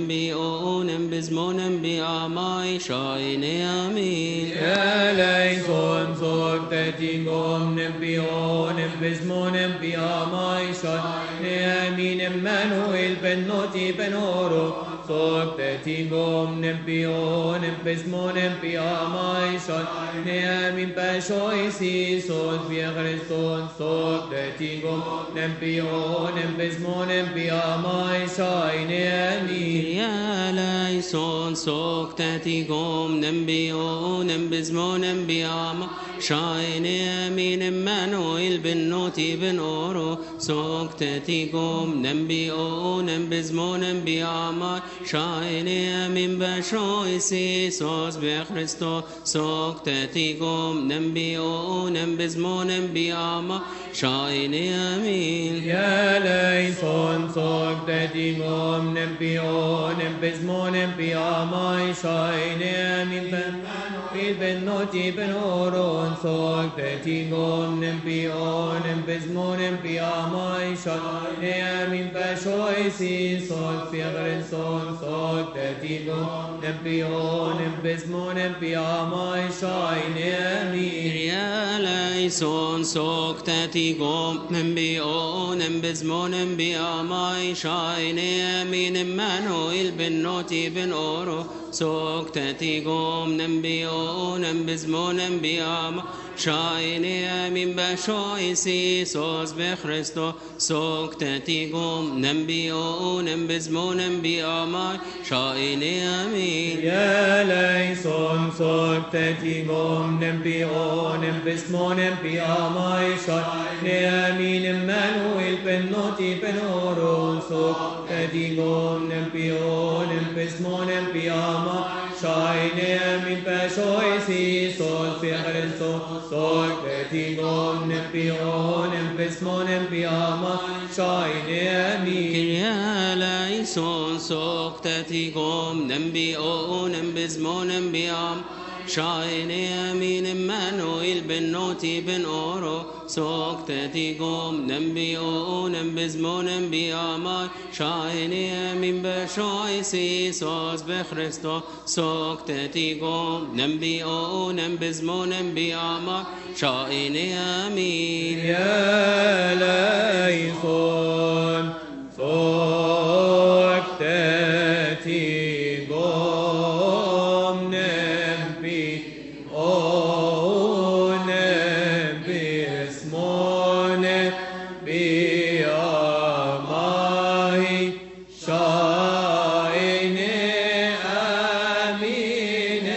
نبيون بزمون بياماي شاين آمين. يا ليسون صوت تاتيكم نبيون بزمون بياماي شاين آمين. إمانويل بنوتي بنورو صوت تاتيكم نبيون بزمون بياماي شاين آمين. بشوي سيسوس بخريستوس صوت تاتيكم نبيون بزمون بياماي شاين آمين. يا لايسون صوت تاتيكم نبيون بزمون بياماي شاين آمين. إمانويل بنوتي بنورو صوت تاتيكم نبيون بزمون بياماي شاين آمين. بشوي سيسوس بخريستوس صوت تاتيكم نبيون بزمون بياماي شاين آمين. يا ليسون صوت تاتيكم نبيون بزمون بياماي شاين آمين. في بنوتي بنورون صوت تاتيكم نبيون بزمون بياماي شاين آمين. بشوي سيسوس بخريستوس صوت تاتيكم نبيون بزمون بياماي شاين آمين. يا لايسون صوت تاتيكم نبيون بزمون بياماي شاين آمين. إمانويل بنوتي بنورو سوكتتي قوم نبيو نبزمو نبيام شايني أمين بشويسي سوس بخريستو سوكتتي قوم نبيو نبزمو نبيام شايني أمين يا ليسون سوكتتي قوم نبيو نبزمو نبيام شايني أمين إمانويل بنوتي بنورو سوكتتي قوم نبيو نبزمو نبيام شايني أمين بشويسي سوس بخريستو سوكتتي قوم نبيو نبزمو نبيام شايني أمين يا ليسون سوكتتي قوم نبيو نبزمو نبيام شايني أمين إمانويل بنوتي بن أورو سوكتتي قوم نبيو نبزمو نبيام شايني أمين بشويسي سوس بخريستو سوكتتي قوم نبيو نبزمو نبيام شايني أمين يا ليسون سوكتتي قوم نبي أو نبي اسمه نبي أماي شايني أمين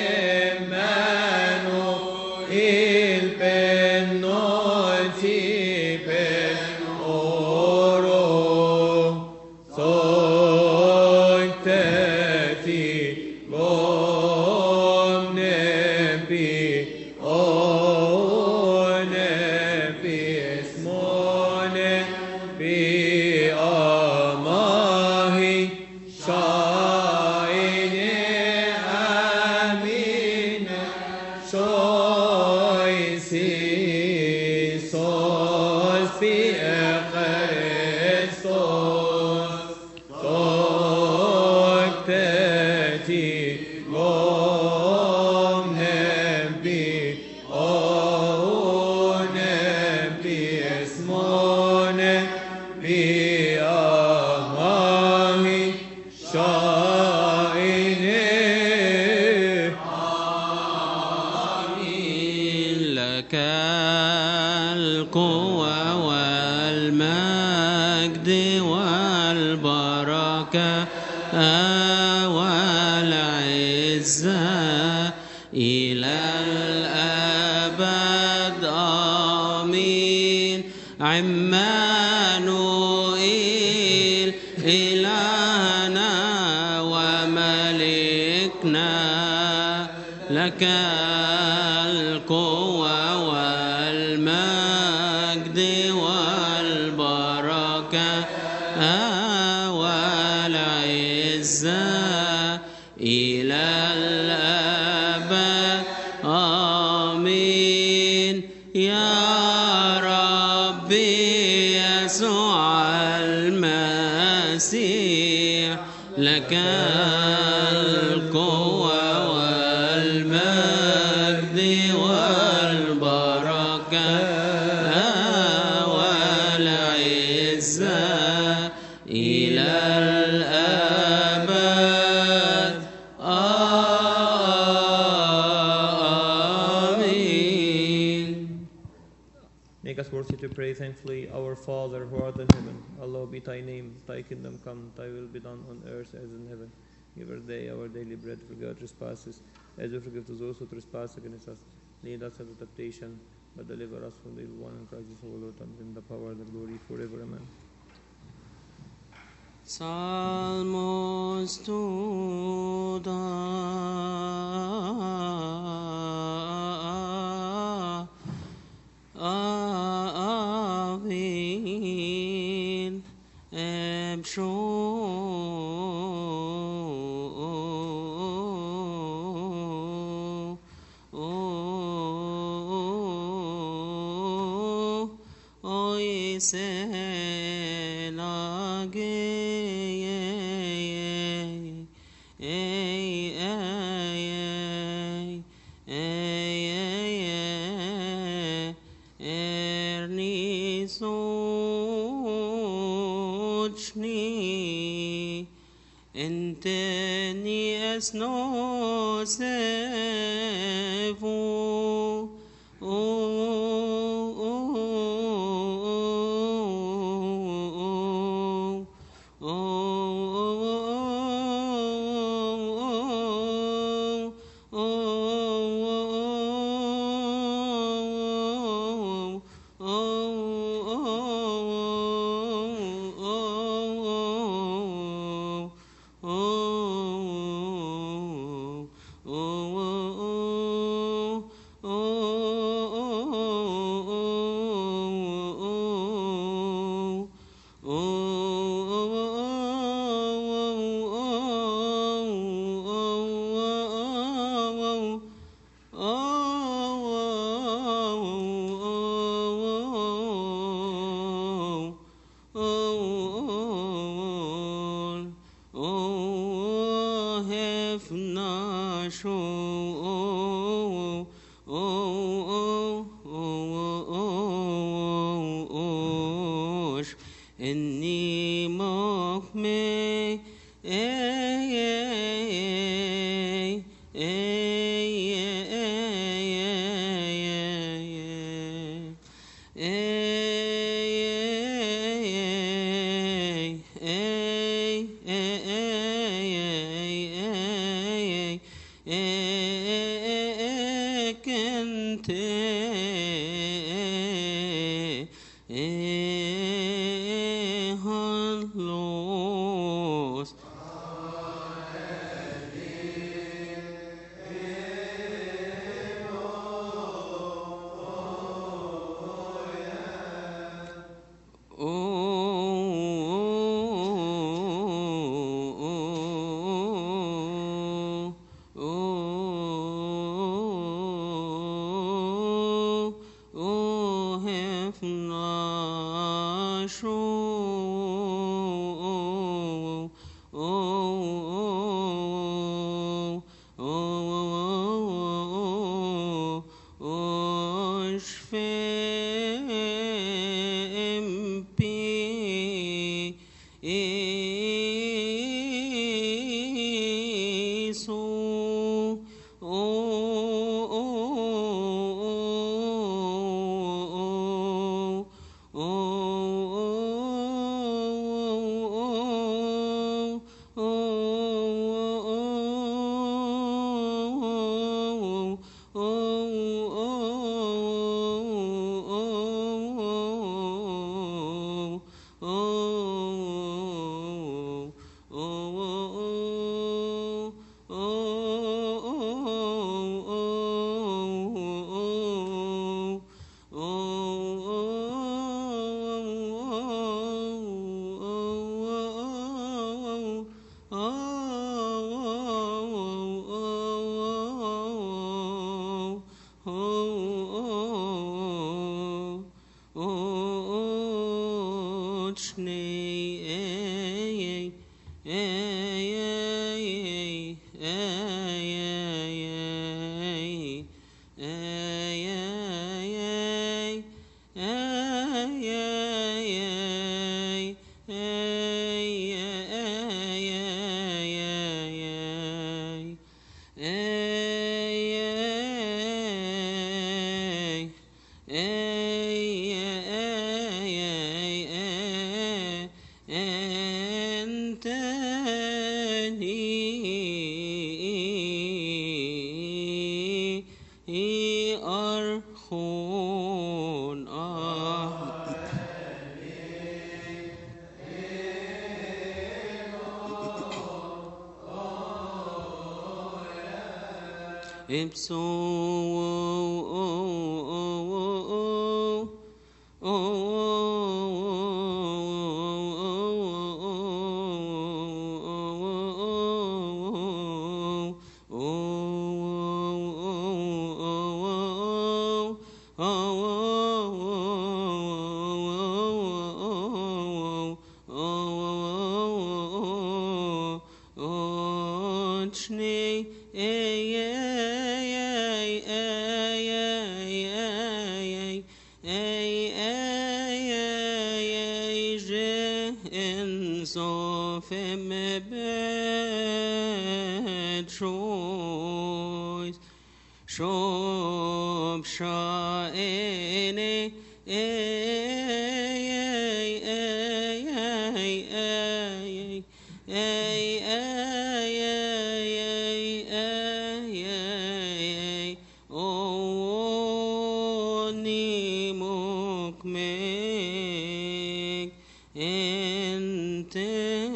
إمانويل بنوتي بن أورو سوكتتي قوم نبي أو نبي اسمه نبي أماهي شايني أمين شويسي صوص في أخرستوس سوكتتي قوم نبي أو نبي اسمه نبي أماهي شايني آمين لك القوة والمجد والبركة والعزة إلى الأبد آمين عمانوئيل إلهنا وملكنا لك القوة والمجد والبركة والعزة إلى الأبد آمين يا ربي يسوع المسيح لك القوة والمجد والبركة والعزة إلى الأبد آمين. Make us worthy to pray thankfully, Our Father who art in heaven, hallowed be thy name, thy kingdom come, thy will be done on earth as in heaven. Give us day our daily bread, forgive our trespasses, as we forgive to those who trespass against us. Lead us into temptation, but deliver us from the evil one, and Christ our Lord, and in the power and the glory forever. Amen. Salmos to da Avin Ebsho انتني اسنو سيفو إني مخمي So fem betroys. Shob sha'ene ay ay ay ay ay ay ay ay ay ay o ni mukmek ente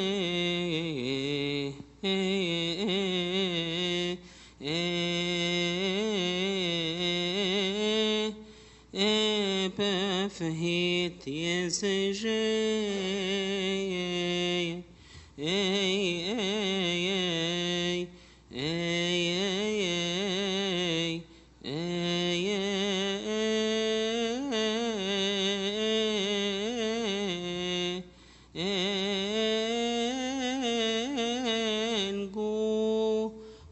Fahit yesejay ay ay ay ay ay and go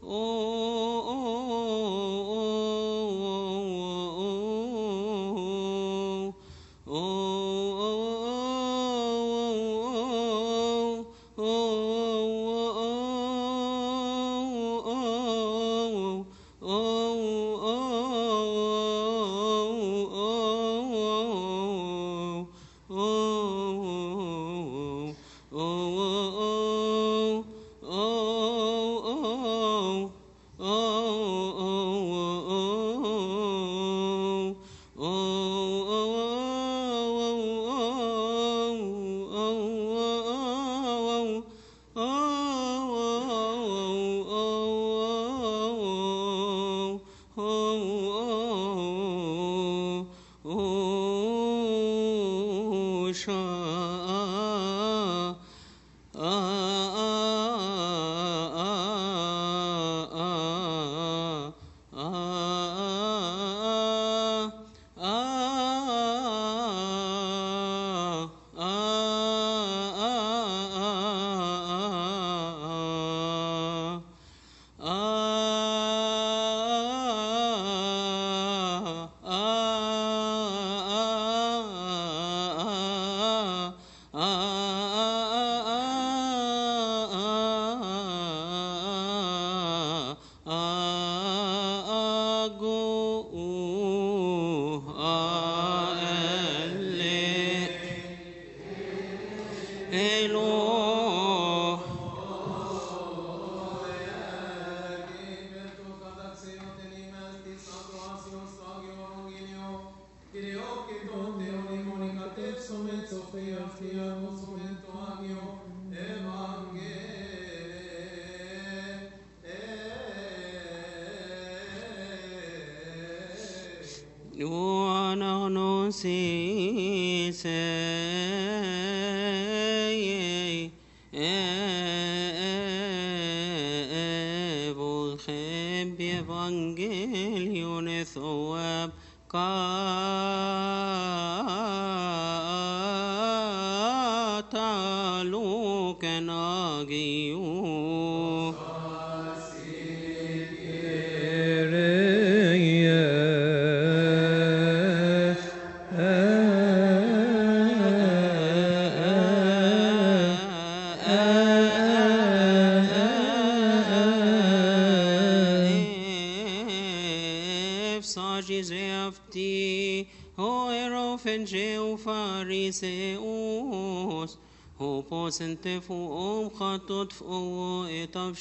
Sentefum chatot f'o etav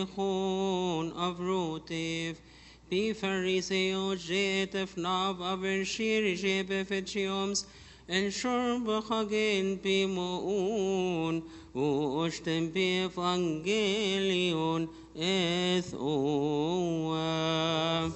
shechon avrotev bi fariseo jetef nav avershir jebefetchioms en shor b'chagen b'mo'un u'oshtem b'evangelion eth oa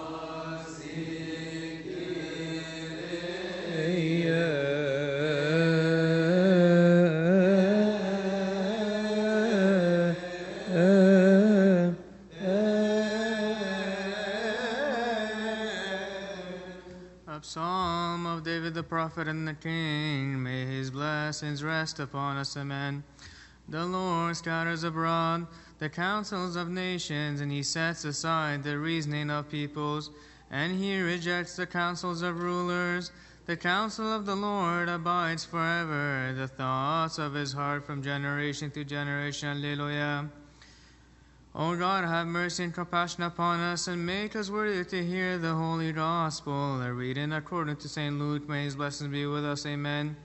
Psalm of David the prophet and the king, may his blessings rest upon us, amen. The Lord scatters abroad the counsels of nations, and he sets aside the reasoning of peoples, and he rejects the counsels of rulers. The counsel of the Lord abides forever, the thoughts of his heart from generation to generation. Alleluia. O God, have mercy and compassion upon us, and make us worthy to hear the holy gospel. A reading according to Saint Luke. May his blessings be with us. Amen.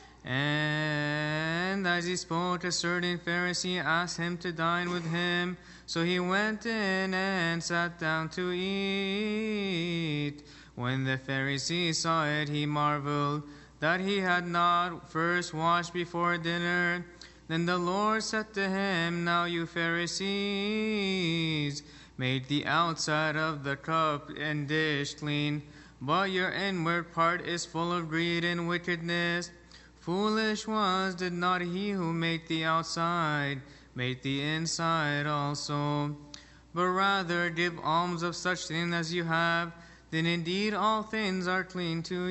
And as he spoke, a certain Pharisee asked him to dine with him. So he went in and sat down to eat. When the Pharisee saw it, he marveled that he had not first washed before dinner. Then the Lord said to him, Now you Pharisees made the outside of the cup and dish clean, but your inward part is full of greed and wickedness. Foolish ones, did not he who made the outside make the inside also? But rather give alms of such things as you have, then indeed all things are clean to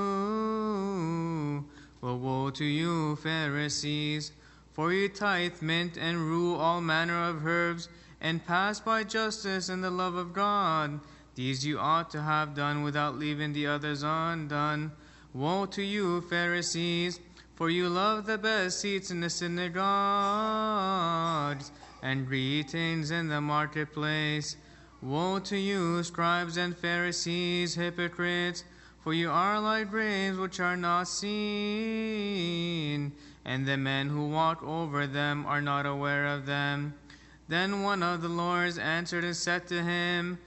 you. But woe to you, Pharisees, for you tithe mint and rue all manner of herbs, and pass by justice and the love of God. These you ought to have done without leaving the others undone. Woe to you, Pharisees, for you love the best seats in the synagogues and greetings in the marketplace. Woe to you, scribes and Pharisees, hypocrites, for you are like graves which are not seen, and the men who walk over them are not aware of them. Then one of the Lords answered and said to him,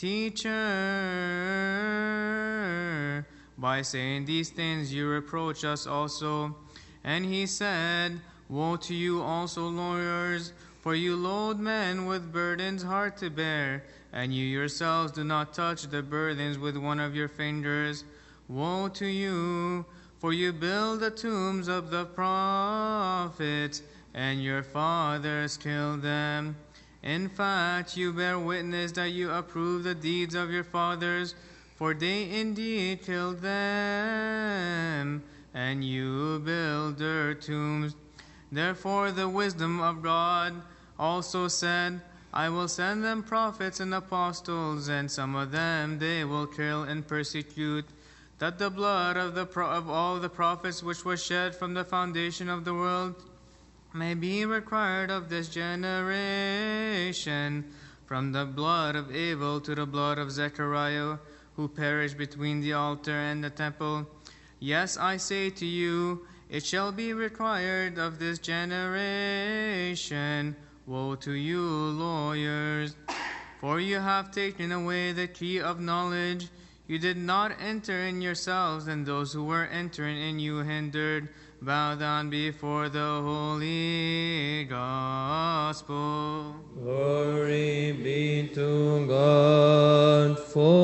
Teacher, by saying these things you reproach us also. And he said, Woe to you also, lawyers, for you load men with burdens hard to bear, and you yourselves do not touch the burdens with one of your fingers. Woe to you, for you build the tombs of the prophets, and your fathers killed them. In fact, you bear witness that you approve the deeds of your fathers, for they indeed killed them, and you build their tombs. Therefore the wisdom of God also said, I will send them prophets and apostles, and some of them they will kill and persecute, that the blood of, the pro- of all the prophets which was shed from the foundation of the world may be required of this generation, from the blood of Abel to the blood of Zechariah, who perished between the altar and the temple. Yes, I say to you, it shall be required of this generation. Woe to you, lawyers, for you have taken away the key of knowledge. You did not enter in yourselves, and those who were entering in you hindered. Bow down before the holy gospel. Glory be to God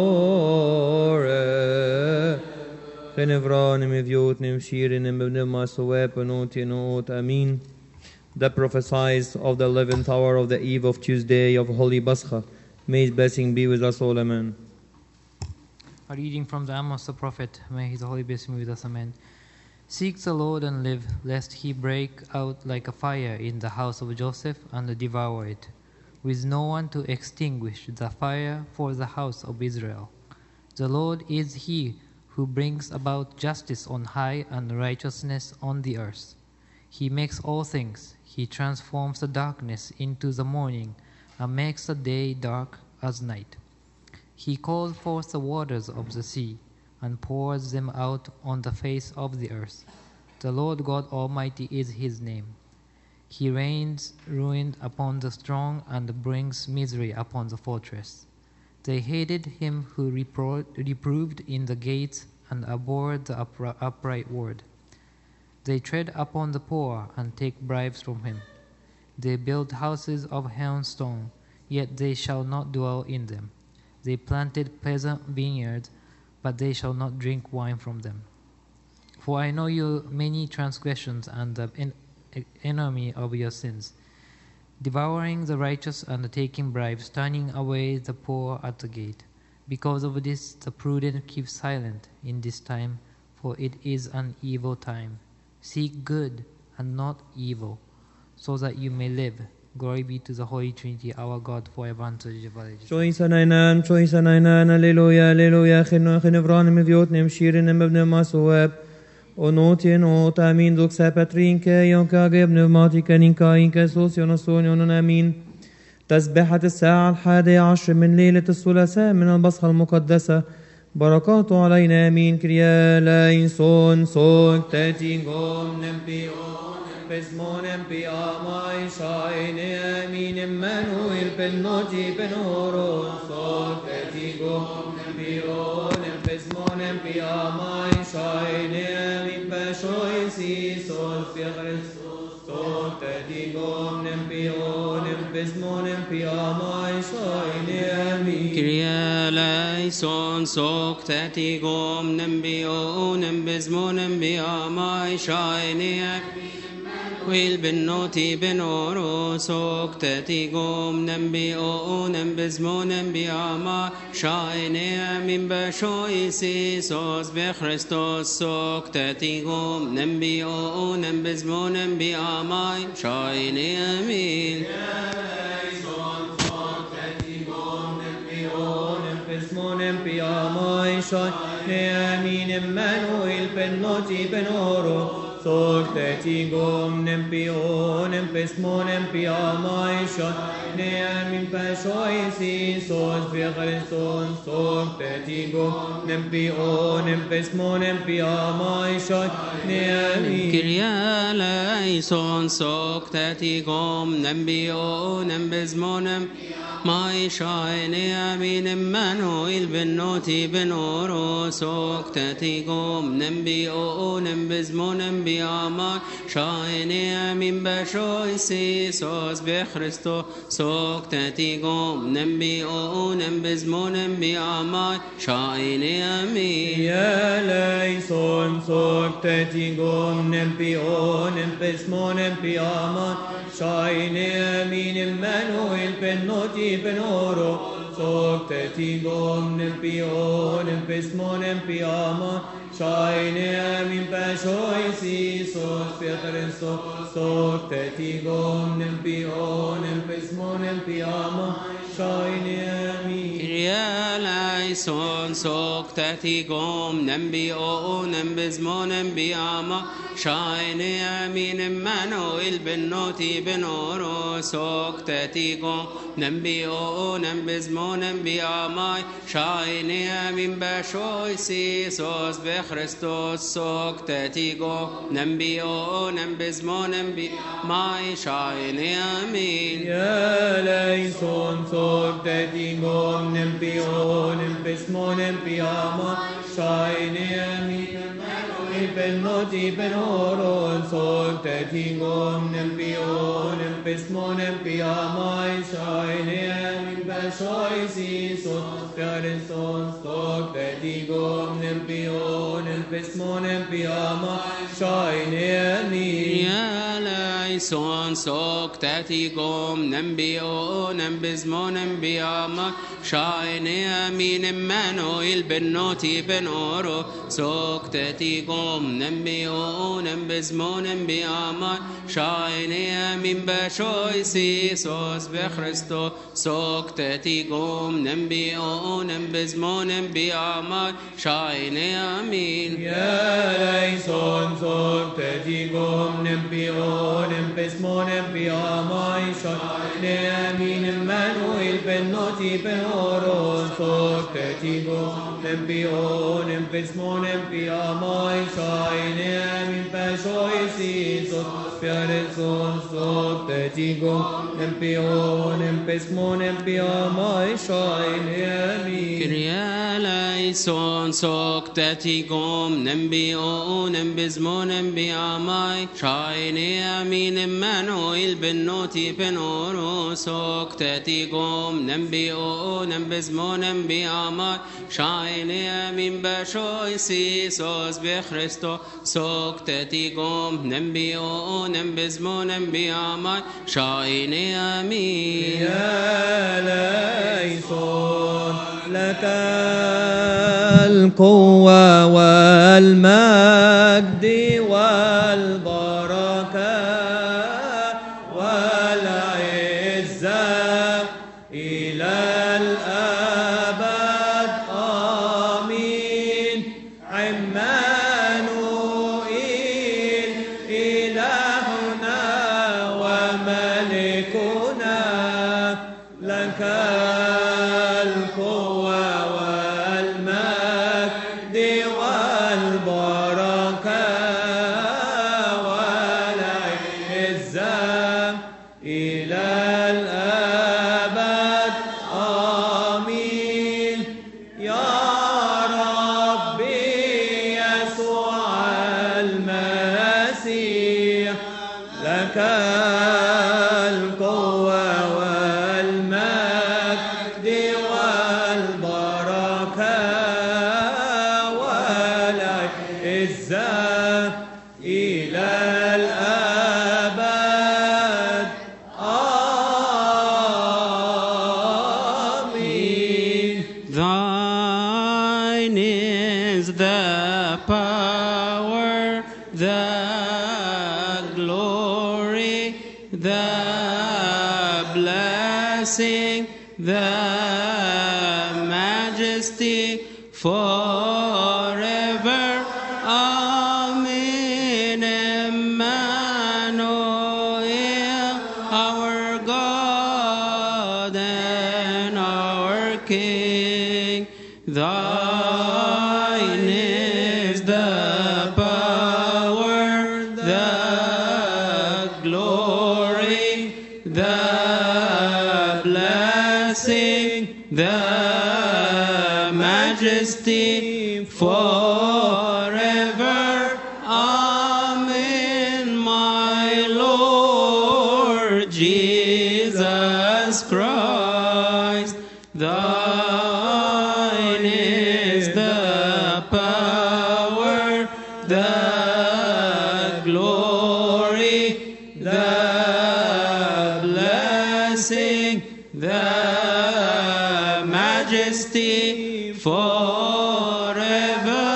forever. That prophesies of the eleventh hour of the eve of Tuesday of Holy Pascha. May his blessing be with us all. Amen. A reading from the Amos the prophet. May his holy blessing be with us. Amen. Seek the Lord and live, lest he break out like a fire in the house of Joseph and devour it, with no one to extinguish the fire for the house of Israel. The Lord is he who brings about justice on high and righteousness on the earth. He makes all things. He transforms the darkness into the morning and makes the day dark as night. He calls forth the waters of the sea and pours them out on the face of the earth. The Lord God Almighty is his name. He rains ruin upon the strong and brings misery upon the fortress. They hated him who repro- reproved in the gates and abhorred the upri- upright word. They tread upon the poor and take bribes from him. They build houses of hewn stone, yet they shall not dwell in them. They planted pleasant vineyards, but they shall not drink wine from them. For I know your many transgressions and the en- enemy of your sins, devouring the righteous and taking bribes, turning away the poor at the gate. Because of this, the prudent keep silent in this time, for it is an evil time. Seek good and not evil, so that you may live. Glory be to the Holy Trinity, our God, forever and to the age of ages. Choisanainan, choisanainan, alleluia, alleluia, chino, chinevranim, evjotnim, shirinim, ebnem, asoeb, onotin, ot, amin, doxa, patrinke, yonka, gebnev, matika, ninka, inka, sosion, asonion, amin. تسبحة الساعة الحادية عشر من ليلة الثلاثاء من البصخة المقدسة بركاته علينا آمين. كريا لايسون سون تاتينغوم نمبيون بسمون بياماي شاين آمين إمانويل بنوتي بنورون سون تاتينغوم نمبيون بسمون بياماي شاين آمين بشوي سيسون في خريستوس سون تاتينغوم نمبيون بسمون بياماي شاين آمين. كريا لايسون سوك تاتيغوم نمبيون بزمون بياماي شاين ويل بنوتي بنورو سوك تاتيغوم نمبيون بزمون بياماي شاين آمين بشوي سيسوس بخريستوس سوك تاتيغوم نمبيون بزمون بياماي شاين آمين. بسمون بياماي شاين آمين إمانويل بنوتي بنورو سوك تاتيغوم نمبيون بسمون بياماي شاين آمين بشوي سيسوس بخريستوس سوك تاتيغوم نمبيون بسمون بياماي شاين آمين. كريا لايسون سوك تاتيغوم نمبيون بزمون ماي شاين آمين إمانويل بنوتي بنورو سوك تاتيغوم نمبيون بزمون بياماي شاين آمين بشوي سيسوس بخريستو سوك تاتيغوم نمبيون بزمون بياماي شاين آمين. يا لايسون سوك تاتيغوم نمبيون بزمون بياماي شاين آمين إمانويل بنوتي بنورو سوك تاتيغوم نمبيون بسمون بياما شاين آمين بشوي سيسوس بخريستوس سوك تاتيغوم نمبيون بسمون بياما شاين آمين. كريا لايسون سوك تاتيغوم نمبيون بزمون بياما شاين آمين إمانويل بنوتي بنورو سوك تاتيغوم نمبيون بزمون بياماي شاين آمين بشوي سيسوس بخريستوس سوك تاتيغوم نمبيون بزمون بياماي شاين آمين. يا لايسون سوك تاتيغوم نمبيون بزمون بياماي شاين آمين بنوتي بنورون سوك تاتيغوم نمبيون بسمون بياماي شاين آمين بشوي سيسوس بخريستوس سوك تاتيغوم نمبيون بسمون بياماي شاين آمين. يا لايسون سوك تاتيغوم نمبيون بزمون بياماي شاين آمين إمانويل بنوتي بنورو سوك تاتيغوم نمبيون بزمون بياماي شاين آمين بشوي سيسوس بخريستوس سوك تاتيغوم نمبيون بزمون بياماي شاين آمين. يا لايسون سوك تاتيغوم نمبيون بزمون بياماي شاين آمين إمانويل بنوتي بنورو سوك تاتيغوم نمبيون بزمون بياماي شاين آمين بشوي سيسوس بخريستوس سوك تاتيغوم نمبيون بزمون بياماي شاين آمين. كريا لايسون سوك تاتيغوم نمبيون بزمون بياماي شاين آمين إمانويل بنوتي بنورو سوك تاتيغوم نمبيون بزمون بياماي شاين آمين بشوي سيسوس بخريستوس سوك تاتيغوم نمبيون بزمون بياماي شاين آمين. يا لايسون لك القوة والمجد والبركة والعز المسيح لك القوة والمجد والبركة والعزة إلى الأبد آمين. Thine is the power, the glory, the blessing, the majesty forever. Amen. Emmanuel, our God and our King. Thine is the power, the glory, the blessing, the majesty forever. Amen. My Lord Jesus Christ, thine is the power, the glory, the blessing, the majesty forever.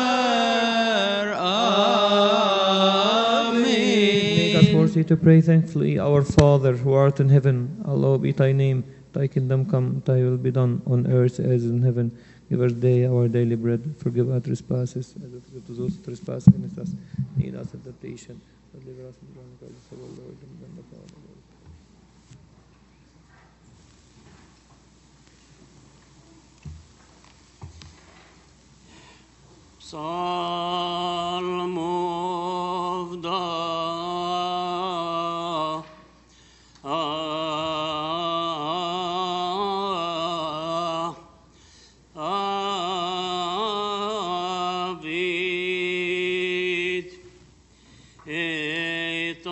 Make us Amen. worthy to pray thankfully. Our Father, who art in heaven, hallowed be thy name. Thy kingdom come, thy will be done on earth as in heaven. Give us day our daily bread. Forgive our trespasses, as we forgive to those who trespass against us. Lead us into temptation, but deliver us from the wrong of our Lord, and then the power of the Lord. Psalm of the David. Et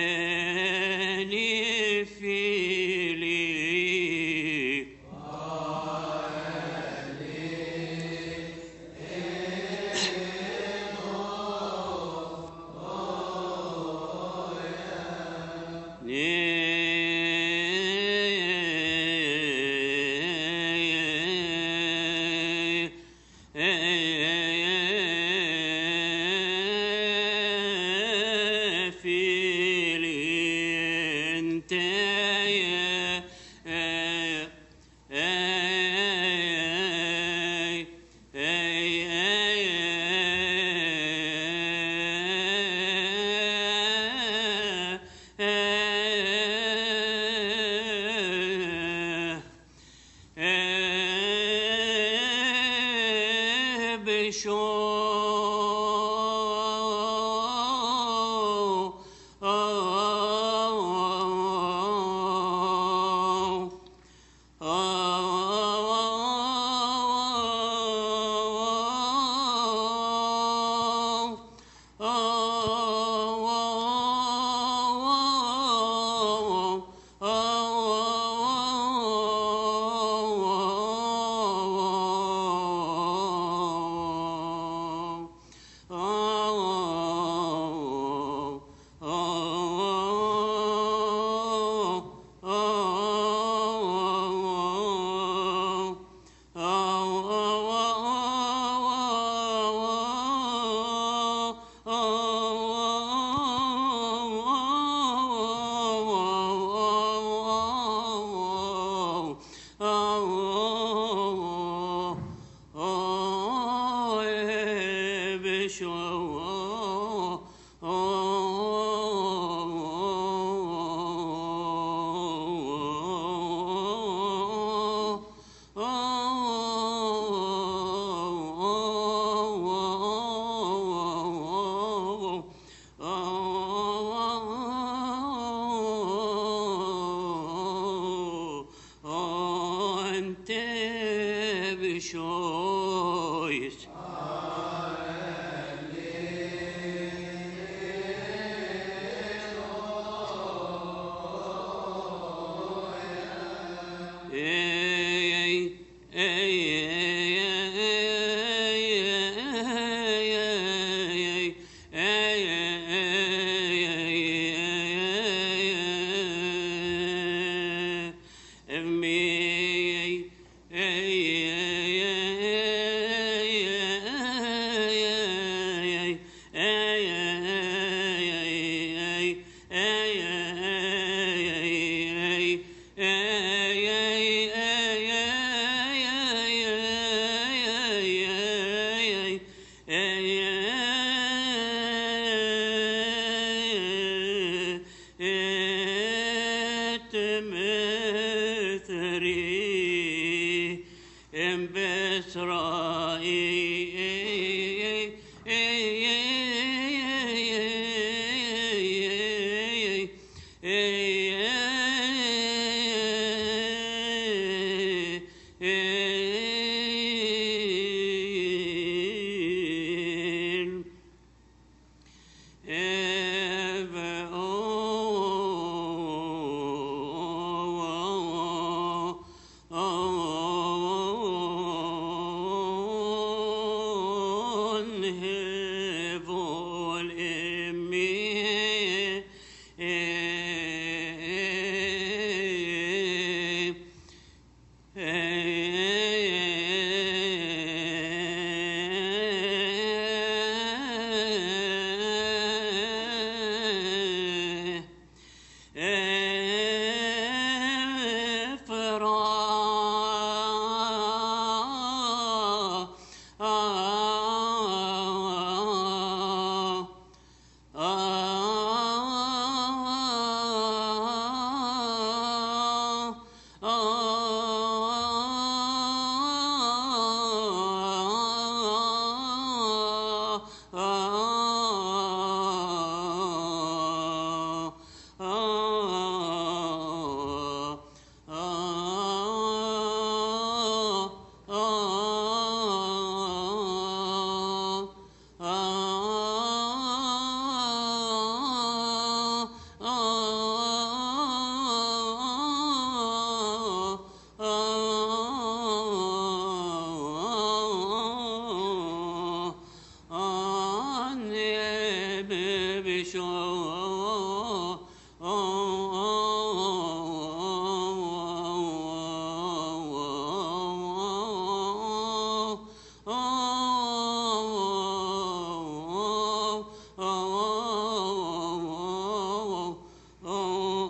ah,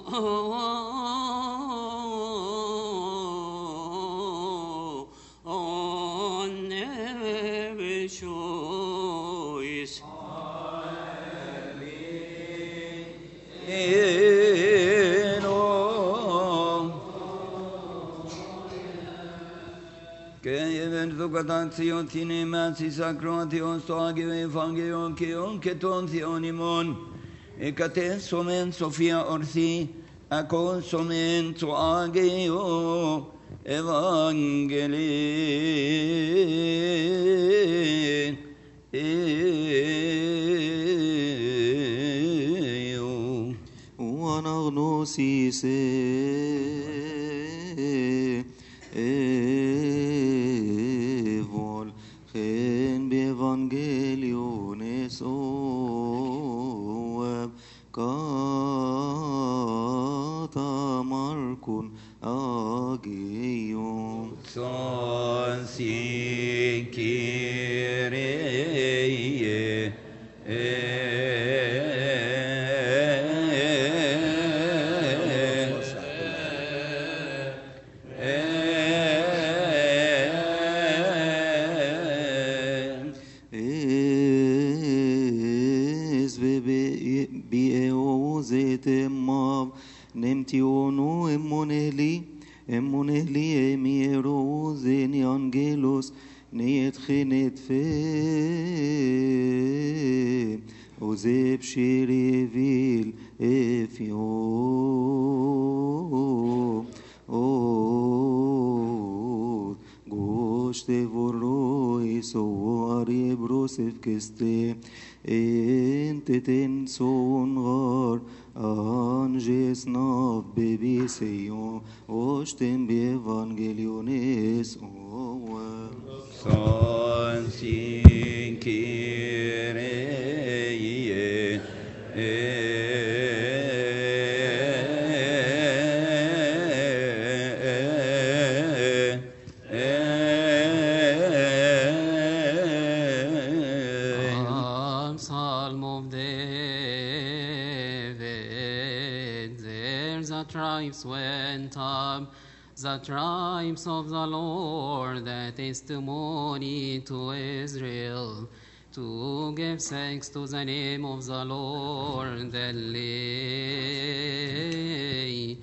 on every choice. Evangelion tine masi sacration stoagi evangelion kion keton theonimon ekaten somen Sofia orthi akon somen to ageo evangelii eo wanagnosis evol chen bevangeliones oeb kata markun ageion son sikireye Nemtiono emoneli, emoneli emieros en angelos, niet genet fe, ozeb shirevil efio, o goste vorrois o ariebros efkeste, enteten songar, Anges nav bebiseyon, oshtem bevangeliones oem. Son sikireye Psalm of David. There's a tribes went up, the tribes of the Lord, that testimony to Israel, to give thanks to the name of the Lord, that lay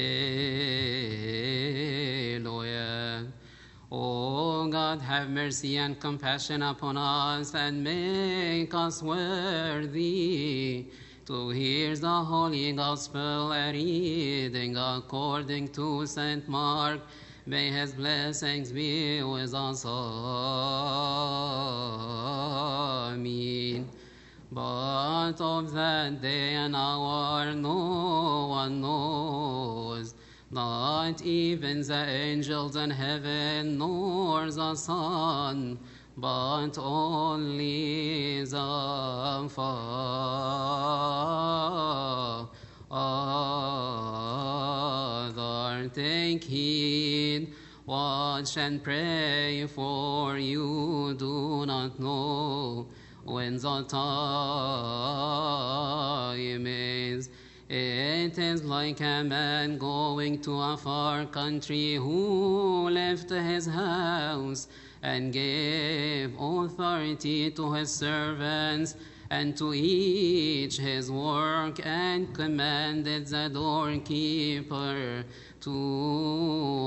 Eloah. O God, have mercy and compassion upon us, and make us worthy to hear the holy gospel reading according to Saint Mark. May his blessings be with us. Amen. But of that day and hour no one knows, not even the angels in heaven, nor the Son, but only the Father. Take heed, watch and pray, for you do not know when the time is. It is like a man going to a far country, who left his house and gave authority to his servants and to each his work, and commanded the doorkeeper to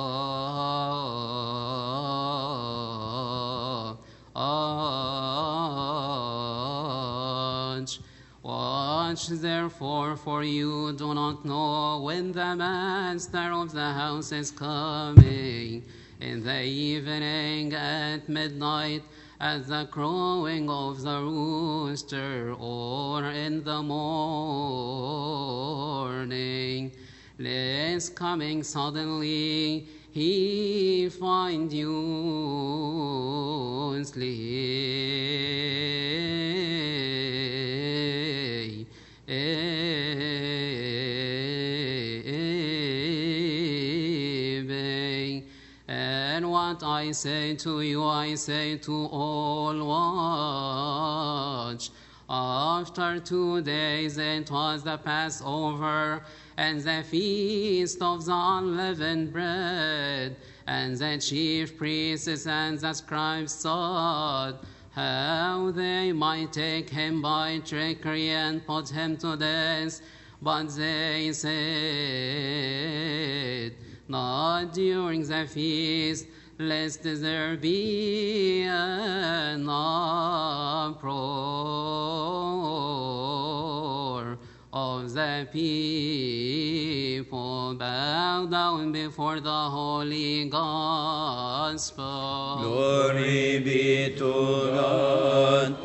watch. Watch therefore, for you do not know when the master of the house is coming, in the evening, at midnight, at the crowing of the rooster, or in the morning, lest coming suddenly he find you sleeping. And what I say to you, I say to all, watch. After two days it was the Passover, and the feast of the unleavened bread. And the chief priests and the scribes sought how they might take him by trickery and put him to death. But they said, not during the feast, lest there be an uproar of the people. Bow down before the holy gospel. Glory be to God.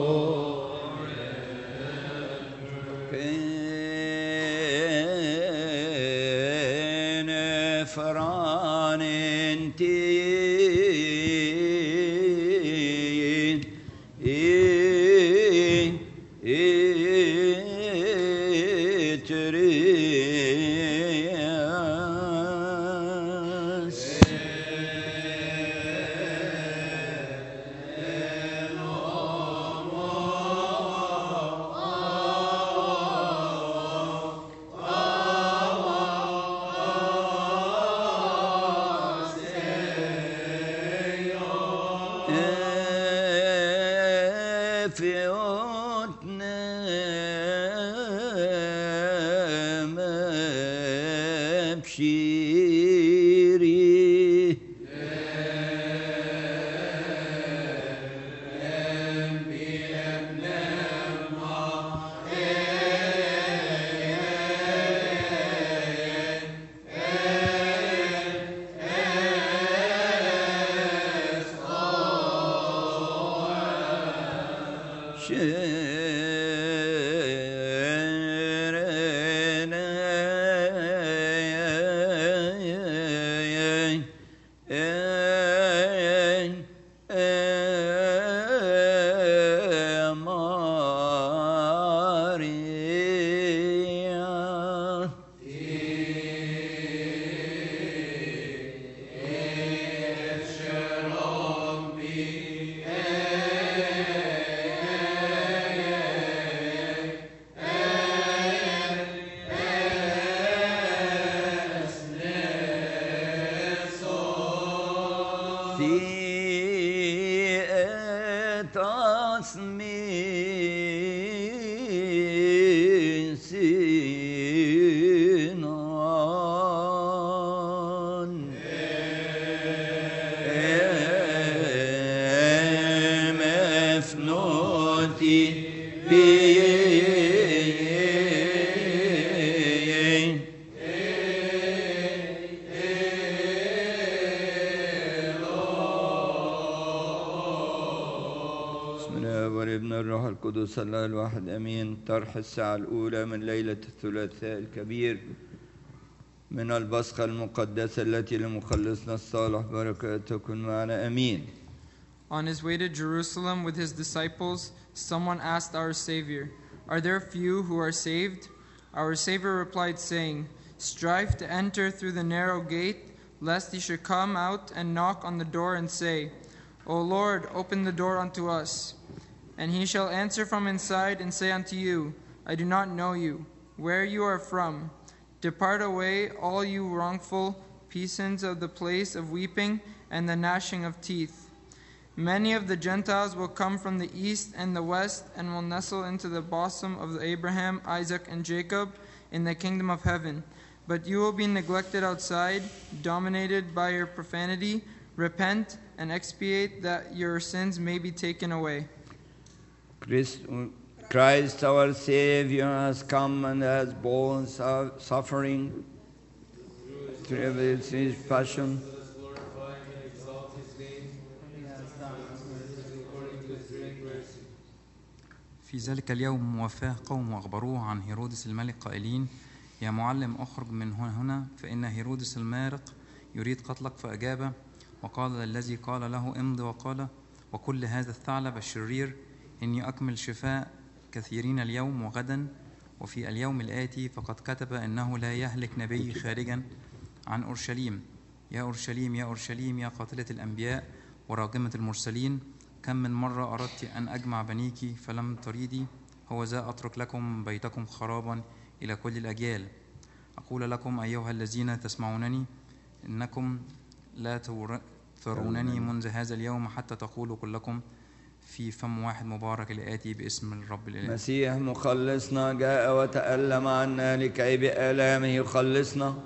القدس الله الواحد أمين. طرح الساعة الأولى من ليلة الثلاثاء الكبير من البصخة المقدسة التي لمخلصنا الصالح بركة تكن معنا أمين. On his way to Jerusalem with his disciples, someone asked our Savior, "Are there few who are saved?" Our Savior replied, saying, "Strive to enter through the narrow gate, lest he should come out and knock on the door and say, 'O Lord, open the door unto us.' And he shall answer from inside and say unto you, 'I do not know you, where you are from. Depart away, all you wrongful peasants of the place of weeping and the gnashing of teeth.' Many of the Gentiles will come from the east and the west and will nestle into the bosom of Abraham, Isaac, and Jacob in the kingdom of heaven. But you will be neglected outside, dominated by your profanity. Repent and expiate that your sins may be taken away." Christ, Christ our Savior has come and has borne suffering through his passion. في ذلك اليوم وفاه قوم وأخبروه عن هيرودس الملك قائلين: يا معلم أخرج من هنا، فإن هيرودس المارق يريد قتلك. فأجاب وقال للذي قال له: امض. وقال: وكل هذا الثعلب الشرير إني أكمل شفاء كثيرين اليوم وغدا وفي اليوم الآتي، فقد كتب إنه لا يهلك نبي خارجا عن أورشليم. يا أورشليم يا أورشليم يا قاتلة الأنبياء وراجمة المرسلين، كم من مرة أردت أن أجمع بنيك فلم تريدي، هو ذا أترك لكم بيتكم خرابا إلى كل الأجيال. أقول لكم أيها الذين تسمعونني إنكم لا ترونني منذ هذا اليوم حتى تقولوا كلكم في فم واحد مبارك الآتي باسم الرب الإله. مسيح مخلصنا جاء وتألم عنا لكي بآلامه يخلصنا.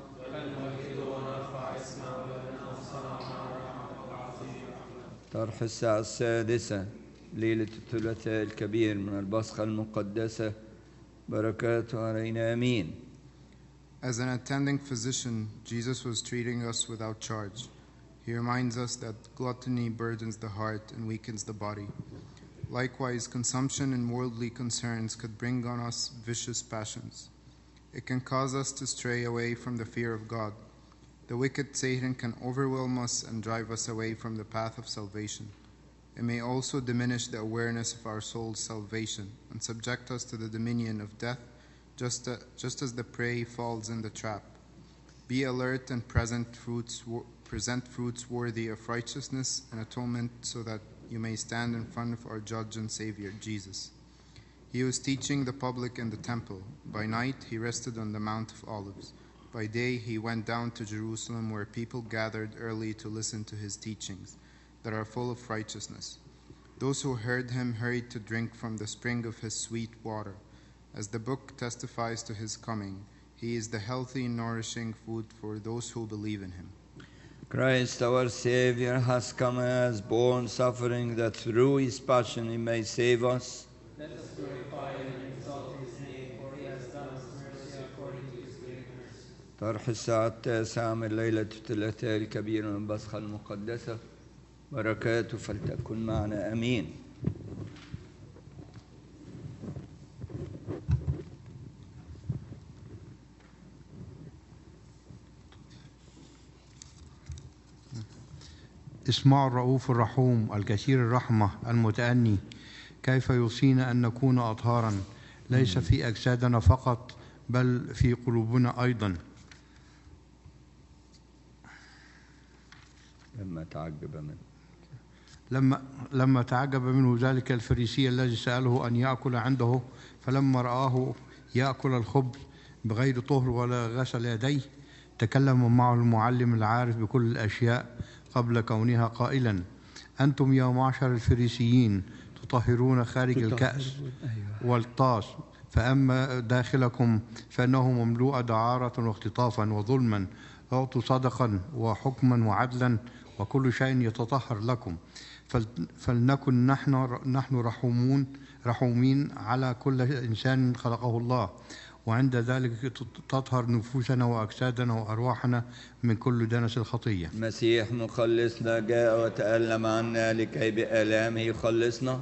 طرح الساعة السادسة ليلة الثلاثاء الكبير من البصخة المقدسة، بركاته علينا آمين. As an attending physician, Jesus was treating us without charge. He reminds us that gluttony burdens the heart and weakens the body. Likewise, consumption in worldly concerns could bring on us vicious passions. It can cause us to stray away from the fear of God. The wicked Satan can overwhelm us and drive us away from the path of salvation. It may also diminish the awareness of our soul's salvation and subject us to the dominion of death, just, uh, just as the prey falls in the trap. Be alert and present fruits, present fruits worthy of righteousness and atonement, so that you may stand in front of our Judge and Savior, Jesus. He was teaching the public in the temple. By night, he rested on the Mount of Olives. By day, he went down to Jerusalem, where people gathered early to listen to his teachings that are full of righteousness. Those who heard him hurried to drink from the spring of his sweet water. As the book testifies to his coming, he is the healthy, nourishing food for those who believe in him. Christ our Savior has come and has borne suffering, that through his passion he may save us. Let us glorify and exalt his name, for he has done us mercy according to his great mercy. طرح الساعة التاسعة من ليلة الثلاثاء الكبير من البصخة المقدسة، بركاته فلتكن معنا آمين. اسمعوا الرؤوف الرحوم الكثير الرحمة المتأني كيف يوصينا أن نكون أطهارا ليس في أجسادنا فقط بل في قلوبنا أيضا. لما تعجب منه لما لما تعجب منه ذلك الفريسي الذي سأله أن يأكل عنده، فلما رآه يأكل الخبز بغير طهر ولا غسل يديه، تكلم معه المعلم العارف بكل الأشياء قبل كونها قائلا: أنتم يا معشر الفريسيين تطهرون خارج الكأس والطاس، فأما داخلكم فإنه مملوء دعارة واختطافا وظلما. أعطوا صدقا وحكما وعدلا وكل شيء يتطهر لكم. فلنكن نحن نحن رحومون رحومين على كل إنسان خلقه الله، وعند ذلك تطهر نفوسنا وأجسادنا وأرواحنا من كل دنس الخطية. المسيح مخلصنا جاء وتألم عنا لكي بآلامه يخلصنا.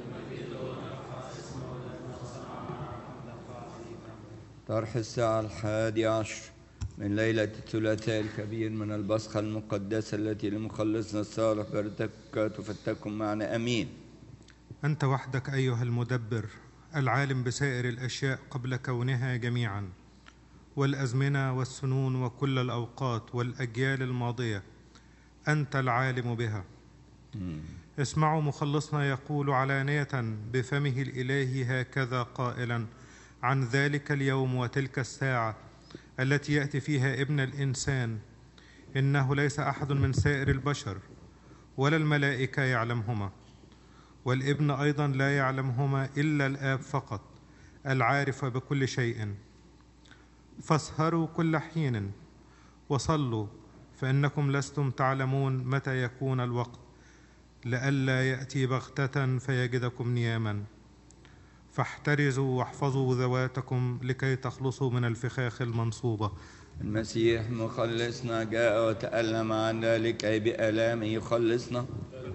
طرح الساعة الحادي عشر من ليلة الثلاثاء الكبير من البصخة المقدسة التي لمخلصنا الصالح، بركاته فلتكن معنا آمين. أنت وحدك أيها المدبر، العالم بسائر الأشياء قبل كونها جميعا، والأزمنة والسنون وكل الأوقات والأجيال الماضية، أنت العالم بها. مم. اسمعوا مخلصنا يقول علانية بفمه الإلهي هكذا قائلا عن ذلك اليوم وتلك الساعة التي يأتي فيها ابن الإنسان: إنه ليس أحد من سائر البشر ولا الملائكة يعلمهما، والابن أيضا لا يعلمهما إلا الآب فقط العارف بكل شيء. فاسهروا كل حين وصلوا، فإنكم لستم تعلمون متى يكون الوقت، لئلا يأتي بغتة فيجدكم نياما. فاحترزوا واحفظوا ذواتكم لكي تخلصوا من الفخاخ المنصوبة. المسيح مخلصنا جاء وتألم عنا لكي بآلامه يخلصنا.